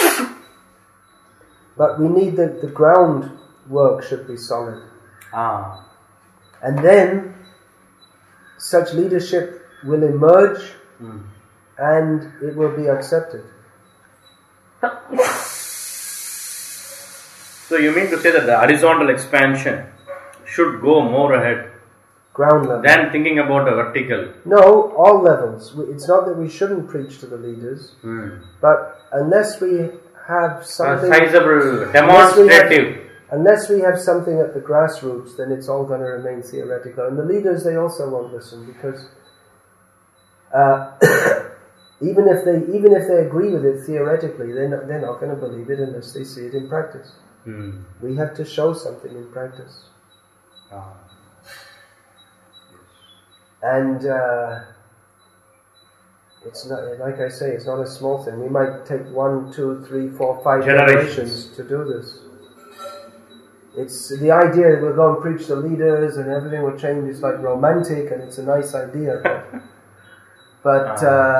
need the groundwork should be solid. And then such leadership will emerge and it will be accepted. So you mean to say that the horizontal expansion should go more ahead, ground level, than thinking about a vertical? No, all levels. It's not that we shouldn't preach to the leaders, but unless we have something sizable, demonstrative, unless we have something at the grassroots, then it's all going to remain theoretical. And the leaders, they also won't listen, because even if they agree with it theoretically, they're not going to believe it unless they see it in practice. We have to show something in practice. And it's not, like I say, it's not a small thing. We might take 1, 2, 3, 4, 5 generations to do this. It's the idea that we'll go and preach to leaders and everything will change. It's like romantic and it's a nice idea, but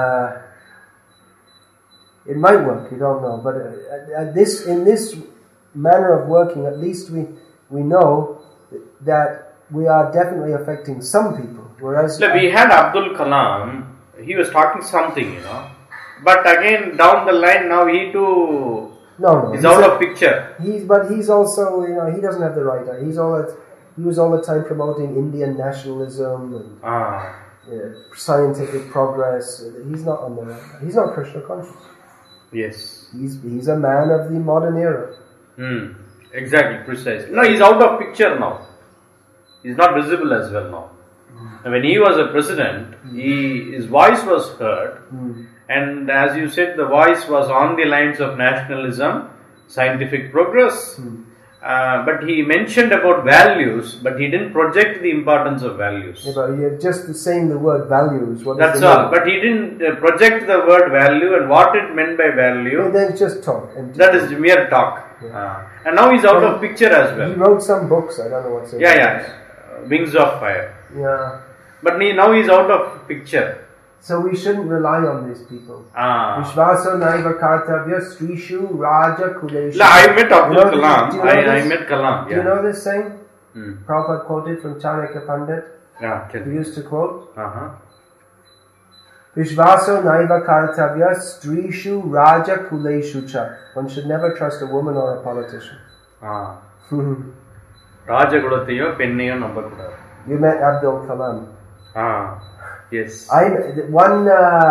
it might work. You don't know. But in this manner of working, at least we know that we are definitely affecting some people. Whereas we had Abdul Kalam. He was talking something, but again down the line now he too. No, he's out of picture. He's also, he doesn't have the right. He was all the time promoting Indian nationalism and scientific progress. He's not on the. He's not Krishna conscious. Yes. He's a man of the modern era. Exactly, precisely. No, he's out of picture now. He's not visible as well now. When he was a president, his voice was heard. And as you said, the voice was on the lines of nationalism, scientific progress. But he mentioned about values, but he didn't project the importance of values. Yeah, but you're just saying the word values. That's all. But he didn't project the word value and what it meant by value. Yeah, then just talk. That is mere talk. Yeah. And now he's out of picture as well. He wrote some books. I don't know what's in Wings of Fire. Yeah. But now he's out of picture. So we shouldn't rely on these people. Vishvaso naiva kartavya strishu raja kuleshu. I met Abdul Kalam. I met Kalam. Do you know this saying? Prabhupada quoted from Chanakya Pandit. He used to quote. Vishvaso naiva kartavya strishu raja kuleshu cha. One should never trust a woman or a politician. Raja Gudatayo pennayo nambakudadu. You met Abdul Kalam. Yes. One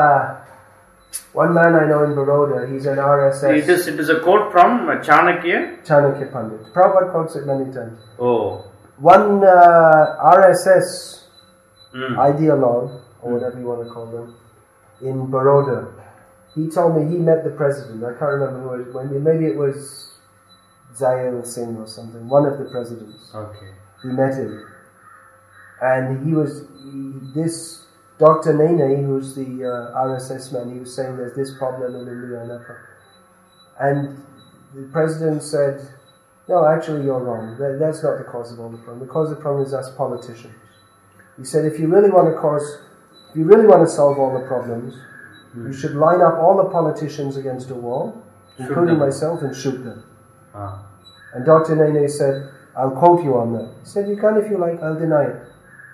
man I know in Baroda, he's an RSS. It is a quote from Chanakya? Chanakya Pandit. Prabhupada quotes it many times. One RSS ideologue, or whatever you want to call them, in Baroda, he told me he met the president. I can't remember who it was. Maybe it was Zail Singh or something, one of the presidents. Okay. He met him. And this Dr. Nene, who's the RSS man, he was saying there's this problem in India and the president said, no, actually you're wrong. That's not the cause of all the problem. The cause of the problem is us politicians. He said, if you really want to solve all the problems, you should line up all the politicians against a wall, including myself, and shoot them. And Dr. Nene said, I'll quote you on that. He said, you can if you like, I'll deny it.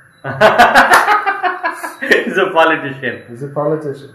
He's a politician. He's a politician.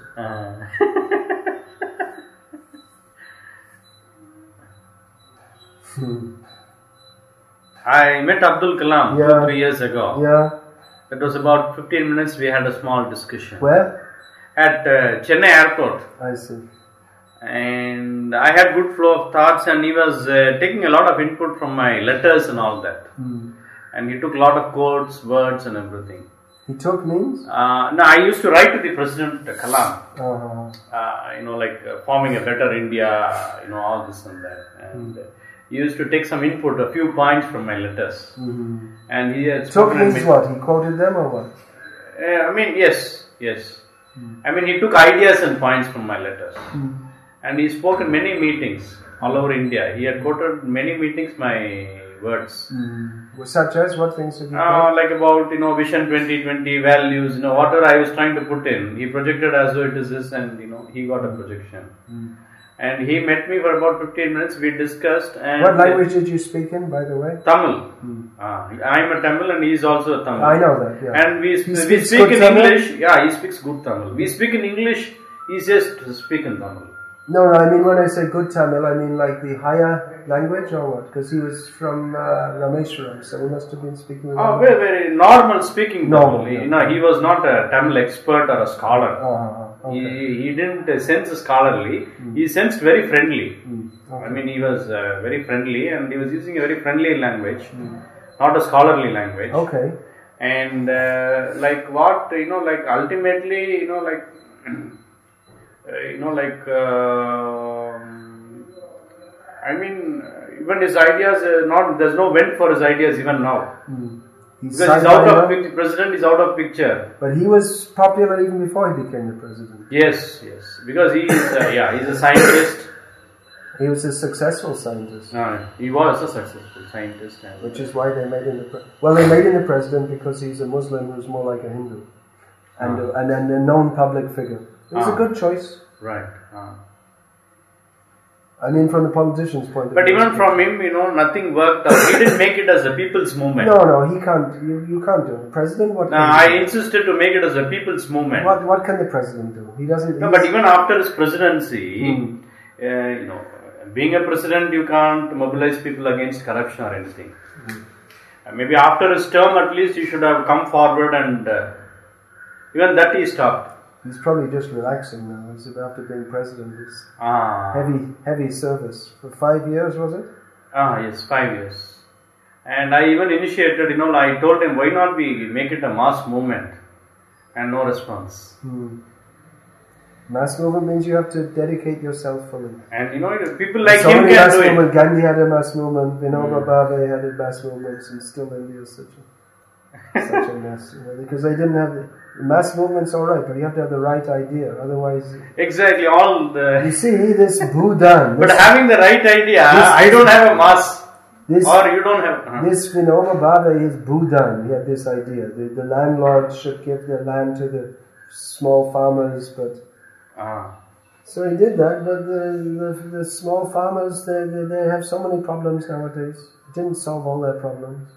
I met Abdul Kalam 2-3 years ago. Yeah. It was about 15 minutes. We had a small discussion. Where? At Chennai airport. I see. And I had good flow of thoughts, and he was taking a lot of input from my letters and all that. And he took a lot of quotes, words and everything. He took means? No, I used to write to the President Kalam. Forming a better India, all this and that. And he used to take some input, a few points from my letters. And he had took means what? He quoted them or what? Yes. I mean, he took ideas and points from my letters. And he spoke in many meetings all over India. He had quoted many meetings my words. Such as what things did he quote? Like about Vision 2020, values, whatever I was trying to put in. He projected as though it is this, and he got a projection. And he met me for about 15 minutes. We discussed. And what language did you speak in, by the way? Tamil. I'm a Tamil and he is also a Tamil. I know that. Yeah. And we speak in English. Yeah, he speaks good Tamil. We speak in English. He just speak in Tamil. No, I mean when I say good Tamil, I mean like the higher language or what? Because he was from Rameshwaram, so he must have been speaking. Very, very normal speaking. Normal. Yeah. He was not a Tamil expert or a scholar. Okay. He didn't sense scholarly. He sensed very friendly. Okay. I mean, he was very friendly, and he was using a very friendly language, not a scholarly language. Okay. And ultimately, even his ideas there's no vent for his ideas even now. Because he's out of picture. President is out of picture. But he was popular even before he became the president. Yes. Because he is, he's a scientist. He was a successful scientist. No, he was a successful scientist. Which is why they made him they made him the president because he's a Muslim who's more like a Hindu. And then a known public figure. It was a good choice. Right. I mean, from the politician's point of view. But even from him, nothing worked out. He didn't make it as a people's movement. No, he can't. You can't do it. The president, what can I insisted to make it as a people's movement. What can the president do? He doesn't... No, but even after his presidency, being a president, you can't mobilize people against corruption or anything. Maybe after his term, at least he should have come forward and even that he stopped. He's probably just relaxing now. He's after being president. It's heavy service. For 5 years, was it? Yes, 5 years. And I even initiated, I told him, why not we make it a mass movement? And no response. Mass movement means you have to dedicate yourself fully. And people like him can do it. Gandhi had a mass movement, Vinoba Bhave had a mass movement, and still India is such a mess. Because they didn't have the mass movement's alright, but you have to have the right idea, otherwise... Exactly, You see, this Bhudan... But having the right idea, I don't have a mass. Or you don't have... This Vinoba Bhave is Bhudan. He had this idea. The landlords should give their land to the small farmers, but... So he did that, but the small farmers, they have so many problems nowadays. It didn't solve all their problems.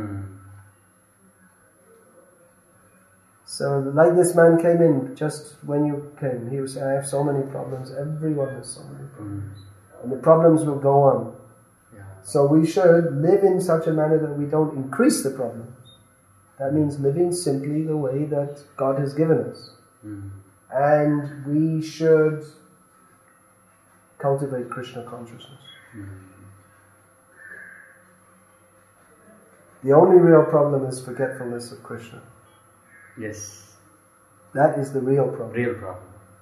So like this man came in just when you came. He was saying, I have so many problems. Everyone has so many problems. And the problems will go on. So we should live in such a manner that we don't increase the problems. That means living simply the way that God has given us. And we should cultivate Krishna consciousness. The only real problem is forgetfulness of Krishna. Yes. That is the real problem. Real problem.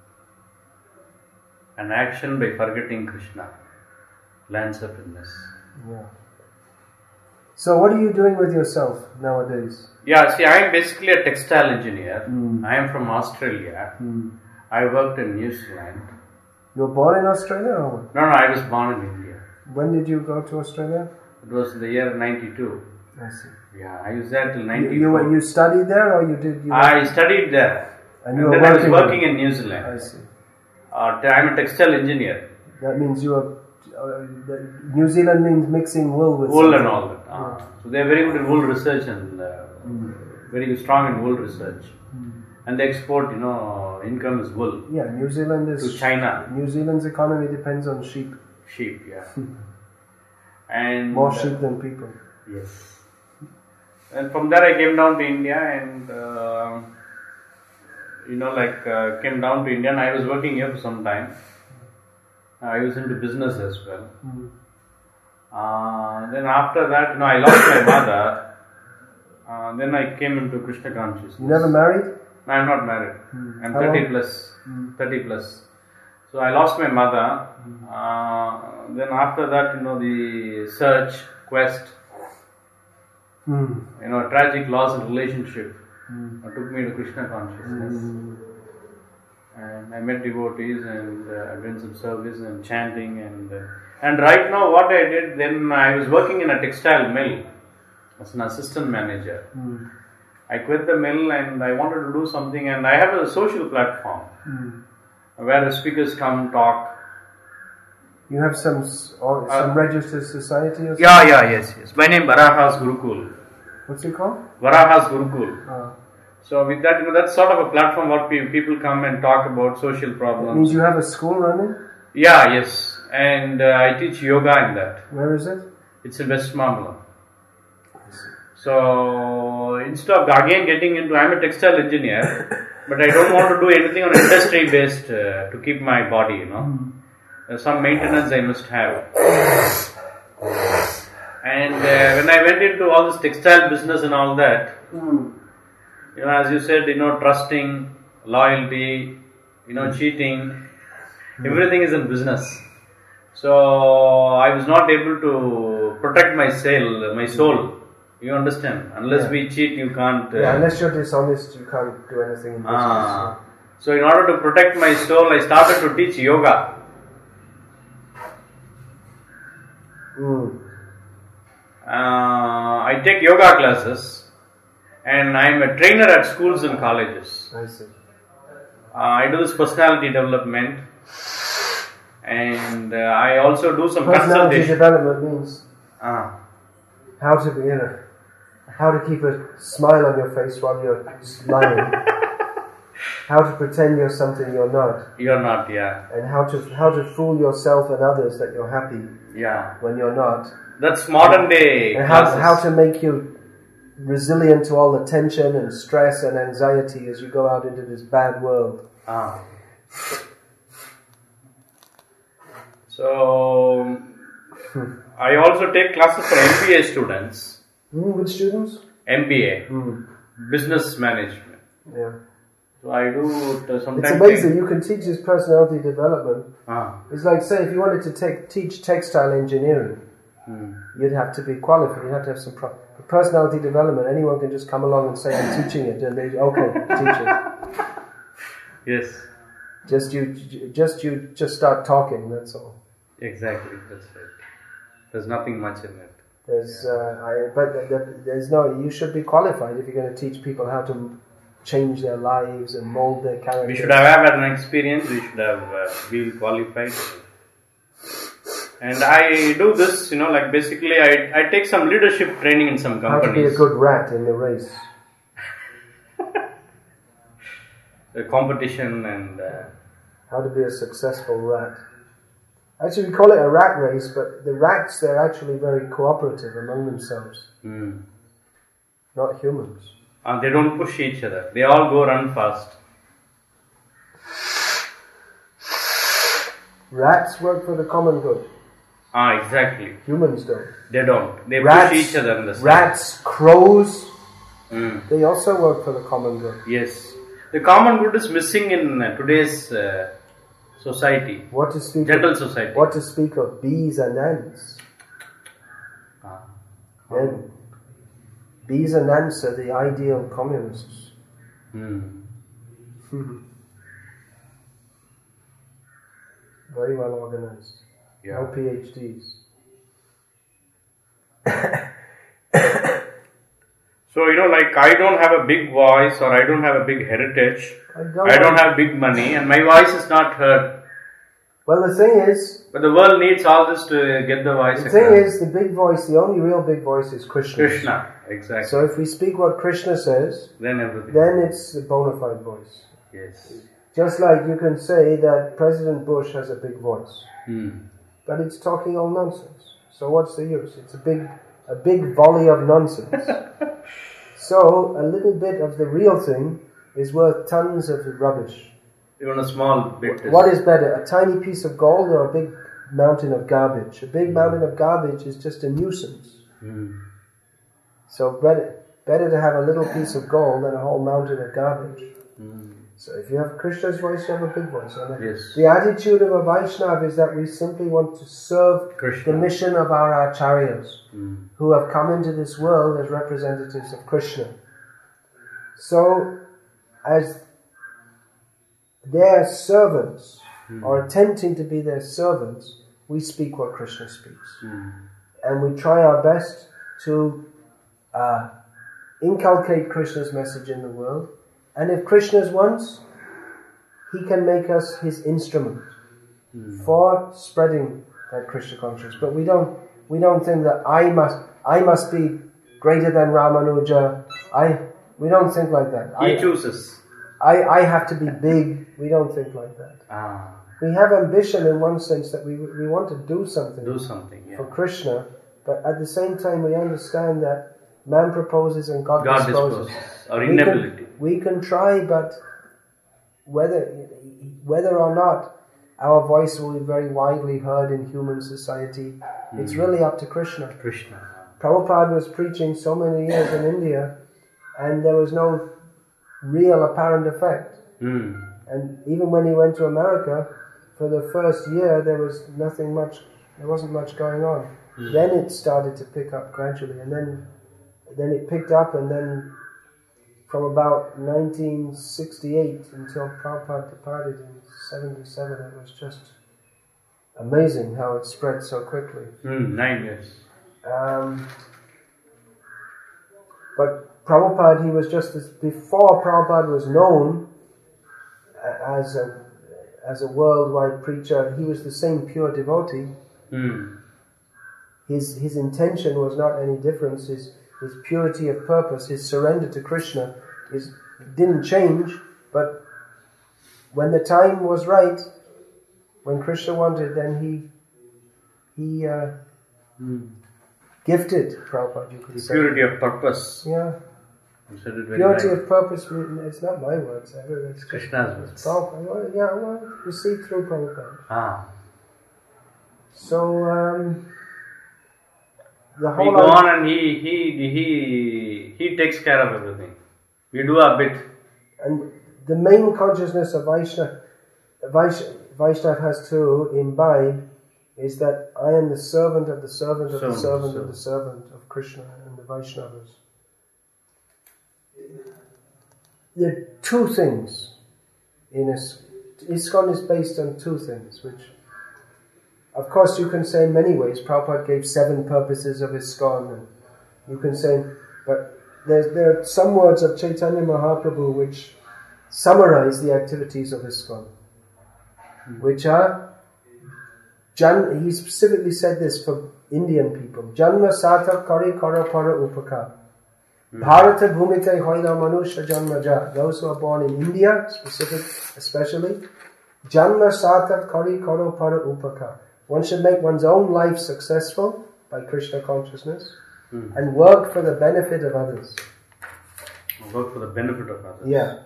An action by forgetting Krishna lands up in this. Yeah. So what are you doing with yourself nowadays? Yeah, see, I am basically a textile engineer. I am from Australia. I worked in New Zealand. You were born in Australia or what? No, I was born in India. When did you go to Australia? It was the year 92. I see. Yeah, I was there till 94. You studied there or you did... I studied there. And then I was working in New Zealand. I see. I'm a textile engineer. That means you are... New Zealand means mixing wool with... Wool and all that. So they are very good in wool research and very strong in wool research. And they export, income is wool. Yeah, New Zealand is... To China. New Zealand's economy depends on sheep. Sheep, yeah. And more sheep than people. Yes. And from there I came down to India and, came down to India and I was working here for some time. I was into business as well. Then after that, I lost my mother. Then I came into Krishna consciousness. You never married? No, I'm not married. I'm 30 plus. 30 plus. So I lost my mother. Then after that, the search, quest, tragic loss of relationship took me to Krishna consciousness. And I met devotees and I did some service and chanting and right now what I did, then I was working in a textile mill as an assistant manager. I quit the mill and I wanted to do something and I have a social platform where the speakers come talk. You have some registered society or something? Yes. My name Varahas Gurukul. What's it called? Varahas Gurukul. So with that, that's sort of a platform where people come and talk about social problems. It means you have a school running? Yeah, yes. And I teach yoga in that. Where is it? It's in West Marmala. So instead of again getting into, I'm a textile engineer, but I don't want to do anything on industry based to keep my body, There's some maintenance I must have. And when I went into all this textile business and all that, as you said, trusting, loyalty, cheating, everything is in business. So I was not able to protect my soul. You understand? Unless we cheat, you can't. Unless you're dishonest, you can't do anything in business. So in order to protect my soul, I started to teach yoga. I take yoga classes, and I'm a trainer at schools and colleges. I see. I do this personality development, and I also do some personality consultation. development means how to be how to keep a smile on your face while you're lying. How to pretend you're something you're not. You're not, yeah. And how to fool yourself and others that you're happy. Yeah. When you're not. That's modern day. And how to make you resilient to all the tension and stress and anxiety as you go out into this bad world. So I also take classes for MBA students. Which students? MBA. Business management. Yeah. So I do sometimes. It's amazing. You can teach this personality development. It's like, say, if you wanted to teach textile engineering, you'd have to be qualified. You'd have to have some personality development. Anyone can just come along and say, "I'm teaching it," and they teach it. Yes. Just start talking. That's all. Exactly. That's right. There's nothing much in it. There's no. You should be qualified if you're going to teach people how to change their lives and mold their character. We should have had an experience. We should have been qualified. And I do this, like basically I take some leadership training in some companies. How to be a good rat in the race. The competition and... how to be a successful rat. Actually, we call it a rat race, but the rats, they're actually very cooperative among themselves. Not humans. They don't push each other. They all go run fast. Rats work for the common good. Exactly. Humans don't. They don't. They push each other in the side. Rats, crows, they also work for the common good. Yes. The common good is missing in today's society. General society. What to speak of bees and ants. Then, bees and ants are the ideal communists. Very well organized. Yeah. No PhDs. So, like I don't have a big voice or I don't have a big heritage. I don't have big money and my voice is not heard. Well, the thing is... But the world needs all this to get the voice across. The thing is, the big voice, the only real big voice is Krishna. Krishna, exactly. So if we speak what Krishna says, then it's a bona fide voice. Yes. Just like you can say that President Bush has a big voice. But it's talking all nonsense. So what's the use? It's a big volley of nonsense. So a little bit of the real thing is worth tons of rubbish. Even a small bit. What is better, a tiny piece of gold or a big mountain of garbage? A big mountain of garbage is just a nuisance. So better to have a little piece of gold than a whole mountain of garbage. So if you have Krishna's voice, you have a big voice. Yes. The attitude of a Vaishnava is that we simply want to serve Krishna. The mission of our acharyas, who have come into this world as representatives of Krishna. So, as their servants, or attempting to be their servants, we speak what Krishna speaks. And we try our best to inculcate Krishna's message in the world. And if Krishna wants, he can make us his instrument for spreading that Krishna consciousness. But we don't think that I must be greater than Ramanuja. We don't think like that. He chooses. I have to be big. We don't think like that. We have ambition in one sense that we want to do something. Yeah. For Krishna, but at the same time we understand that man proposes and God disposes. Our inability. We can try, but whether or not our voice will be very widely heard in human society, it's really up to Krishna. Prabhupada was preaching so many years in India, and there was no real apparent effect. And even when he went to America, for the first year there wasn't much going on. Then it started to pick up gradually, and then then it picked up, and then from about 1968 until Prabhupada departed in 77, it was just amazing how it spread so quickly. 9 years. But Prabhupada, he was just as, before Prabhupada was known as a worldwide preacher, he was the same pure devotee. His intention was not any difference. His purity of purpose, his surrender to Krishna, didn't change. But when the time was right, when Krishna wanted, then he gifted Prabhupada, you could say. Purity of purpose. Yeah. You said it very Purity right. of purpose, it's not my words. It's Krishna's words. Prabhupada. Yeah, well, received through Prabhupada. So, the We whole go on and he takes care of everything. We do a bit. And the main consciousness of Vaishnav has to imbibe is that I am the servant of the servant of the servant of the servant of Krishna and the Vaishnavas. There are two things in ISKCON is based on two things, which of course you can say in many ways. Prabhupada gave 7 purposes of ISKCON, and you can say, but there are some words of Chaitanya Mahaprabhu which summarize the activities of ISKCON, which are, he specifically said this for Indian people, Janma Sarthak Kari Kara Para Upaka. Bharata Bhumite Hoila Manusha Janmaja. Those who are born in India, especially, Janma Sarthak Kari Kara Para Upaka. One should make one's own life successful by Krishna consciousness and work for the benefit of others. Work for the benefit of others. Yeah.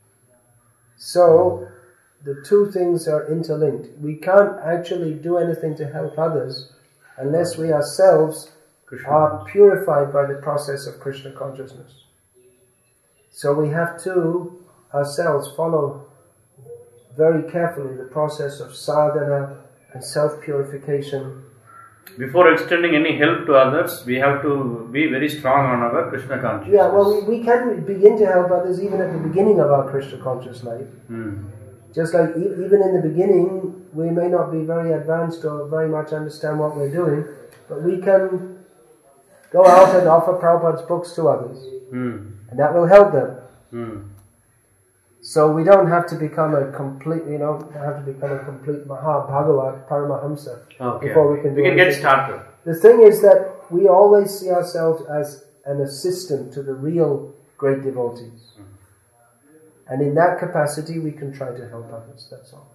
So, the two things are interlinked. We can't actually do anything to help others unless we ourselves are purified by the process of Krishna consciousness. So we have to ourselves follow very carefully the process of sadhana and self-purification. Before extending any help to others, we have to be very strong on our Krishna consciousness. Yeah, well, we can begin to help others even at the beginning of our Krishna conscious life. Just like even in the beginning, we may not be very advanced or very much understand what we're doing, but we can go out and offer Prabhupada's books to others. And that will help them. So we don't have to become a complete, Maha Bhagavat Paramahamsa before we can do We can anything. get started. The thing is that we always see ourselves as an assistant to the real great devotees. And in that capacity we can try to help others, that's all.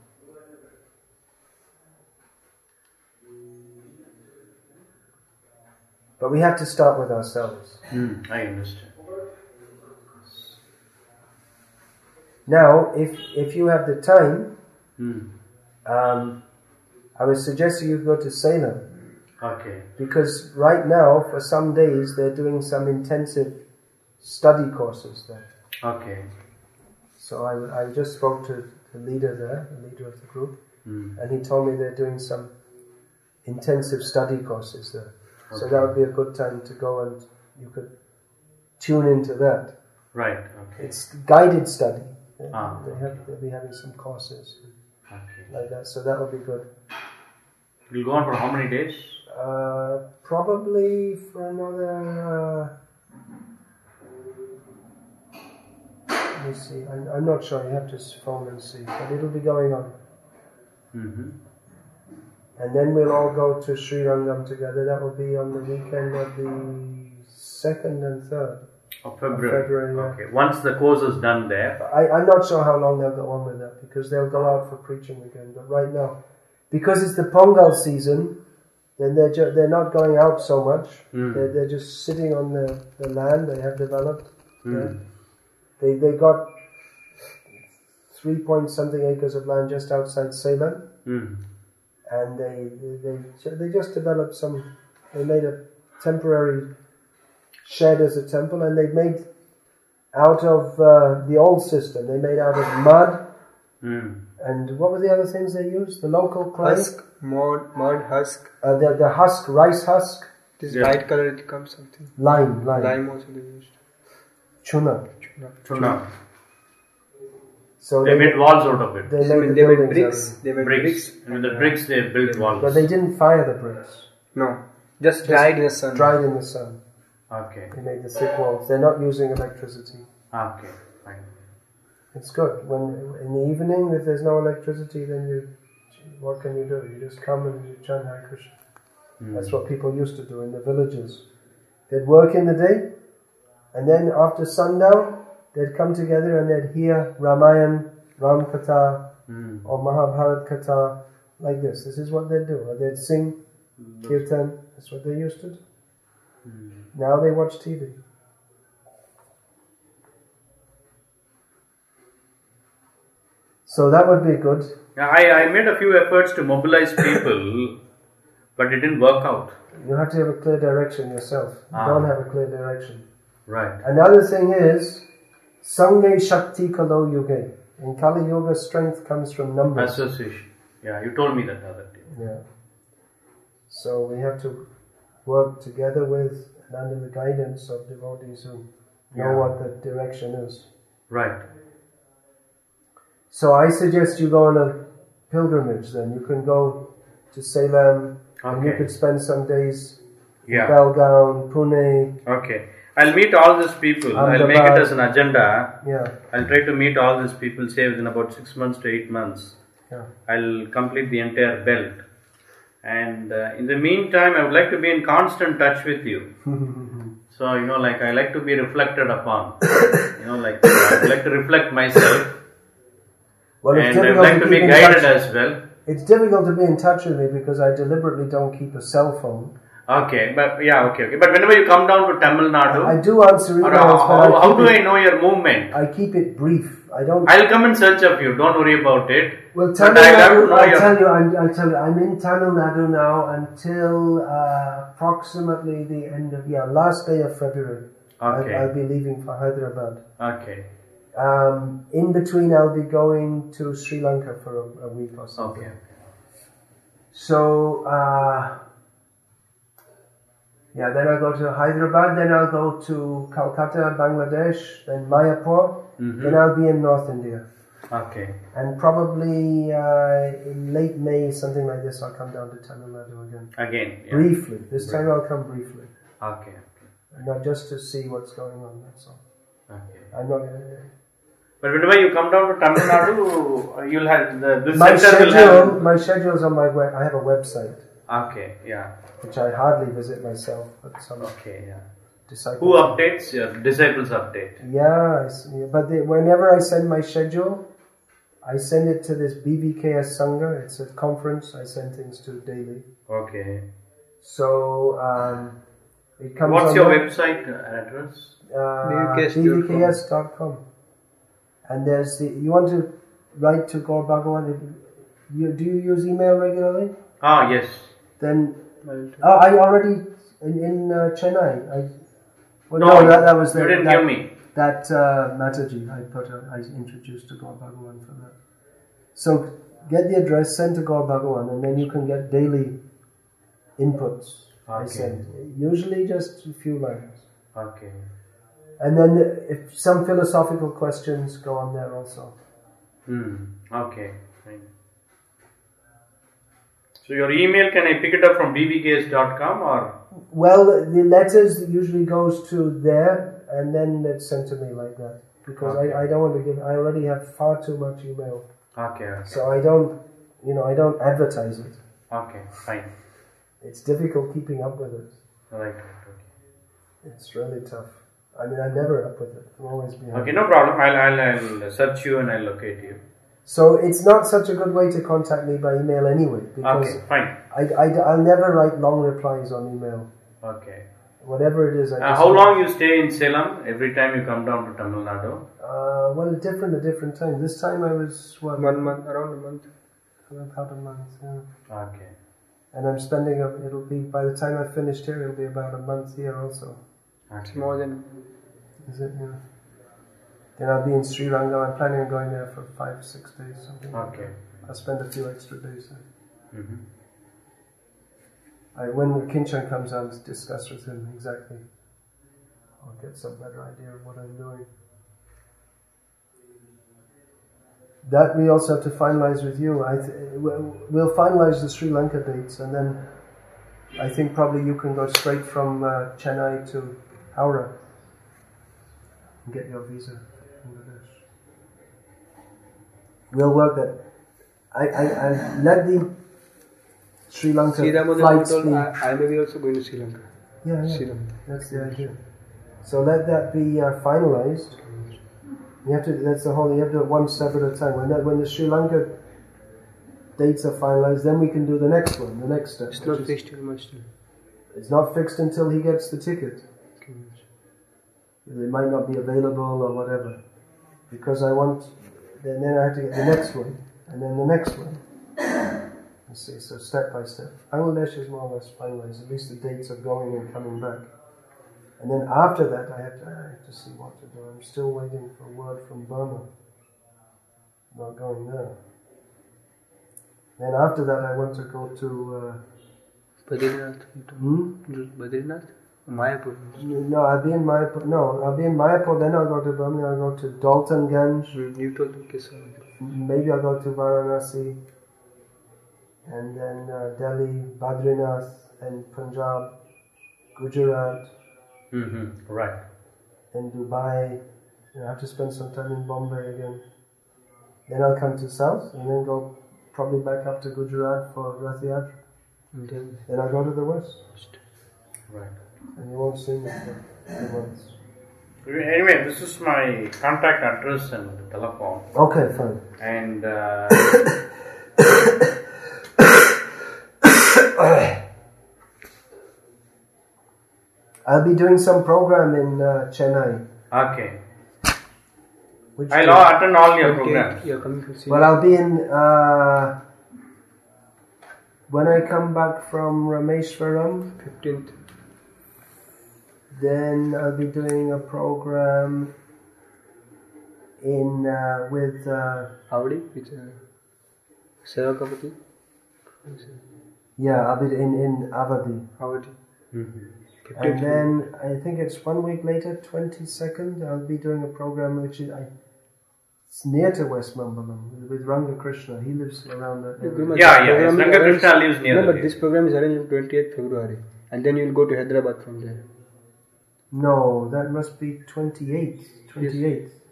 But we have to start with ourselves. I understand. Now, if you have the time, I would suggest you go to Salem. Okay. Because right now, for some days, they're doing some intensive study courses there. Okay. So I just spoke to the leader there, the leader of the group, and he told me they're doing some intensive study courses there. Okay. So that would be a good time to go and you could tune into that. Right, okay. It's guided study. They'll be having some courses like that, so that would be good. We'll go on for how many days? Probably for another... let me see. I'm not sure. You have to phone and see. But it'll be going on. And then we'll all go to Sri Rangam together. That will be on the weekend of the 2nd and 3rd. Of February. Yeah. Okay. Once the course is done there. I'm not sure how long they'll go on with that because they'll go out for preaching again. But right now, because it's the Pongal season, then they're not going out so much. They're just sitting on the land they have developed. They got 3-point-something acres of land just outside Salem, and they just developed they made a temporary shed as a temple, and they made out of the old system. They made out of mud, and what were the other things they used? The local clay? Husk, mud husk. The husk, rice husk. This Yeah. white color it comes something. Lime. Lime also they used. Chuna. Chuna. So They made walls out of it. They made the They made buildings bricks. out of it. They made Bricks. bricks. And with the bricks they built walls. But they didn't fire the bricks. No, just dried in the sun. Dried in the sun. Okay. They made the thick walls. They're not using electricity. Okay. Fine. It's good. When in the evening, if there's no electricity, then what can you do? You just come and you chant Hare Krishna. That's what people used to do in the villages. They'd work in the day, and then after sundown, they'd come together and they'd hear Ramayan, Ram Katha, or Mahabharat Katha, like this. This is what they'd do. Or they'd sing Kirtan. That's what they used to do. Now they watch TV. So that would be good. I made a few efforts to mobilize people, but it didn't work out. You have to have a clear direction yourself. You don't have a clear direction. Right. Another thing is, Sange Shakti Kalo Yuge. In Kali Yoga, strength comes from numbers. Association. Yeah, you told me that the other day. Yeah. So we have to work together with and under the guidance of devotees who know what the direction is. Right. So I suggest you go on a pilgrimage then. You can go to Salem and you could spend some days in Belgaum, Pune. Okay. I'll meet all these people. I'll make it as an agenda. Yeah. I'll try to meet all these people, say within about 6 months to 8 months. Yeah. I'll complete the entire belt. And in the meantime, I would like to be in constant touch with you. So, like I like to be reflected upon. I would like to reflect myself. Well, And I would like to be guided as well. It's difficult to be in touch with me because I deliberately don't keep a cell phone. Okay, but But whenever you come down to Tamil Nadu, I do answer emails, how do I know your movement? I keep it brief. I don't. I'll come in search of you. Don't worry about it. Well, Tamil Nadu, I'll tell you, I'm in Tamil Nadu now until approximately the end of last day of February. Okay. I'll be leaving for Hyderabad. Okay. In between, I'll be going to Sri Lanka for a week or so. Okay. So, then I'll go to Hyderabad, then I'll go to Calcutta, Bangladesh, then Mayapur, then I'll be in North India. Okay. And probably in late May, something like this, I'll come down to Tamil Nadu again. Again. Yeah. Briefly. This time I'll come briefly. Okay. Not just to see what's going on, that's all. Okay. I'm not... But whenever you come down to Tamil Nadu, you'll have this my center will have... My schedule's on my web. I have a website. Okay, yeah. Which I hardly visit myself, but some disciples. Who updates? Your disciples update. Yeah, but whenever I send my schedule, I send it to this BVKS Sangha. It's a conference I send things to daily. Okay. So it comes. What's your website address? BVKS.com. And there's you want to write to Gaur Bhagawan? Do you use email regularly? Ah, yes. Then, I already in Chennai. That was you didn't give me that Mataji. I introduced to Gaur Bhagawan for that. So get the address, send to Gaur Bhagawan, and then you can get daily inputs. Okay. I send usually just a few lines. Okay. And then if some philosophical questions go on there also. Okay. Fine. So your email, can I pick it up from bbks.com or? Well, the letters usually goes to there and then it's sent to me like that. Because I don't want to give, I already have far too much email. Okay. So I don't advertise it. Okay, fine. It's difficult keeping up with it. Right. Okay. It's really tough. I mean, I'm never up with it. I'm always behind. Okay, no problem. I'll search you and I'll locate you. So it's not such a good way to contact me by email anyway. Because okay, fine. I'll never write long replies on email. Okay. Whatever it is. How long you stay in Salem every time you come down to Tamil Nadu? Well, different at different times. This time I was, 1 month, around a month. About a month, yeah. Okay. And I'm spending, it'll be, by the time I finished here, it'll be about a month here also. It's more than... Is it? Yeah. Then I'll be in Sri Lanka. I'm planning on going there for 5-6 days. Something okay. I'll spend a few extra days there. When Kinchan comes, I'll discuss with him exactly. I'll get some better idea of what I'm doing. That we also have to finalize with you. We'll finalize the Sri Lanka dates, and then I think probably you can go straight from Chennai to Howrah and get your visa. We'll work that. I let the Sri Lanka flights be. I may be also going to Sri Lanka. Yeah, Sri Lanka. That's the idea. So let that be finalized. You have to. That's the whole. You have to do it one step at a time. When the Sri Lanka dates are finalized, then we can do the next one, the next step. It's not fixed very much still. It's not fixed until he gets the ticket. Okay. It might not be available or whatever, because I want. Then I have to get the next one, and then the next one. You see, so step by step. Bangladesh is more or less finalized. At least the dates are going and coming back. And then after that, I have to see what to do. I'm still waiting for word from Burma about going there. Then after that, I want to go to Badrinath. Badrinath? Mayapur. No, I'll be in Mayapur. No, I'll be in Mayapur. Then I'll go to Burma. I'll go to Daltonganj. You told me, okay, Maybe I'll go to Varanasi. And then Delhi, Badrinath, and Punjab, Gujarat. Right. In Dubai. I have to spend some time in Bombay again. Then I'll come to South and then go probably back up to Gujarat for Rath Yatra. Then I'll go to the West. Right. And you won't see me for 2 months. Anyway, this is my contact address and telephone. Okay, fine. And I'll be doing some program in Chennai. Okay. Which I'll attend all your programs. You're coming to see. Well, I'll be in when I come back from Rameshwaram. 15th. Then I'll be doing a program in with Avadi, which Sevakapati. Yeah, I'll be in Avadi. Avadi. And then I think it's 1 week later, 22nd, I'll be doing a program which is it's near to West Mambalam with Ranga Krishna. He lives around that area. Yeah. Ranga Krishna lives near. No, but this program is arranged on 28th February, and then you will go to Hyderabad from there. No, that must be 28th. 28th. Yes.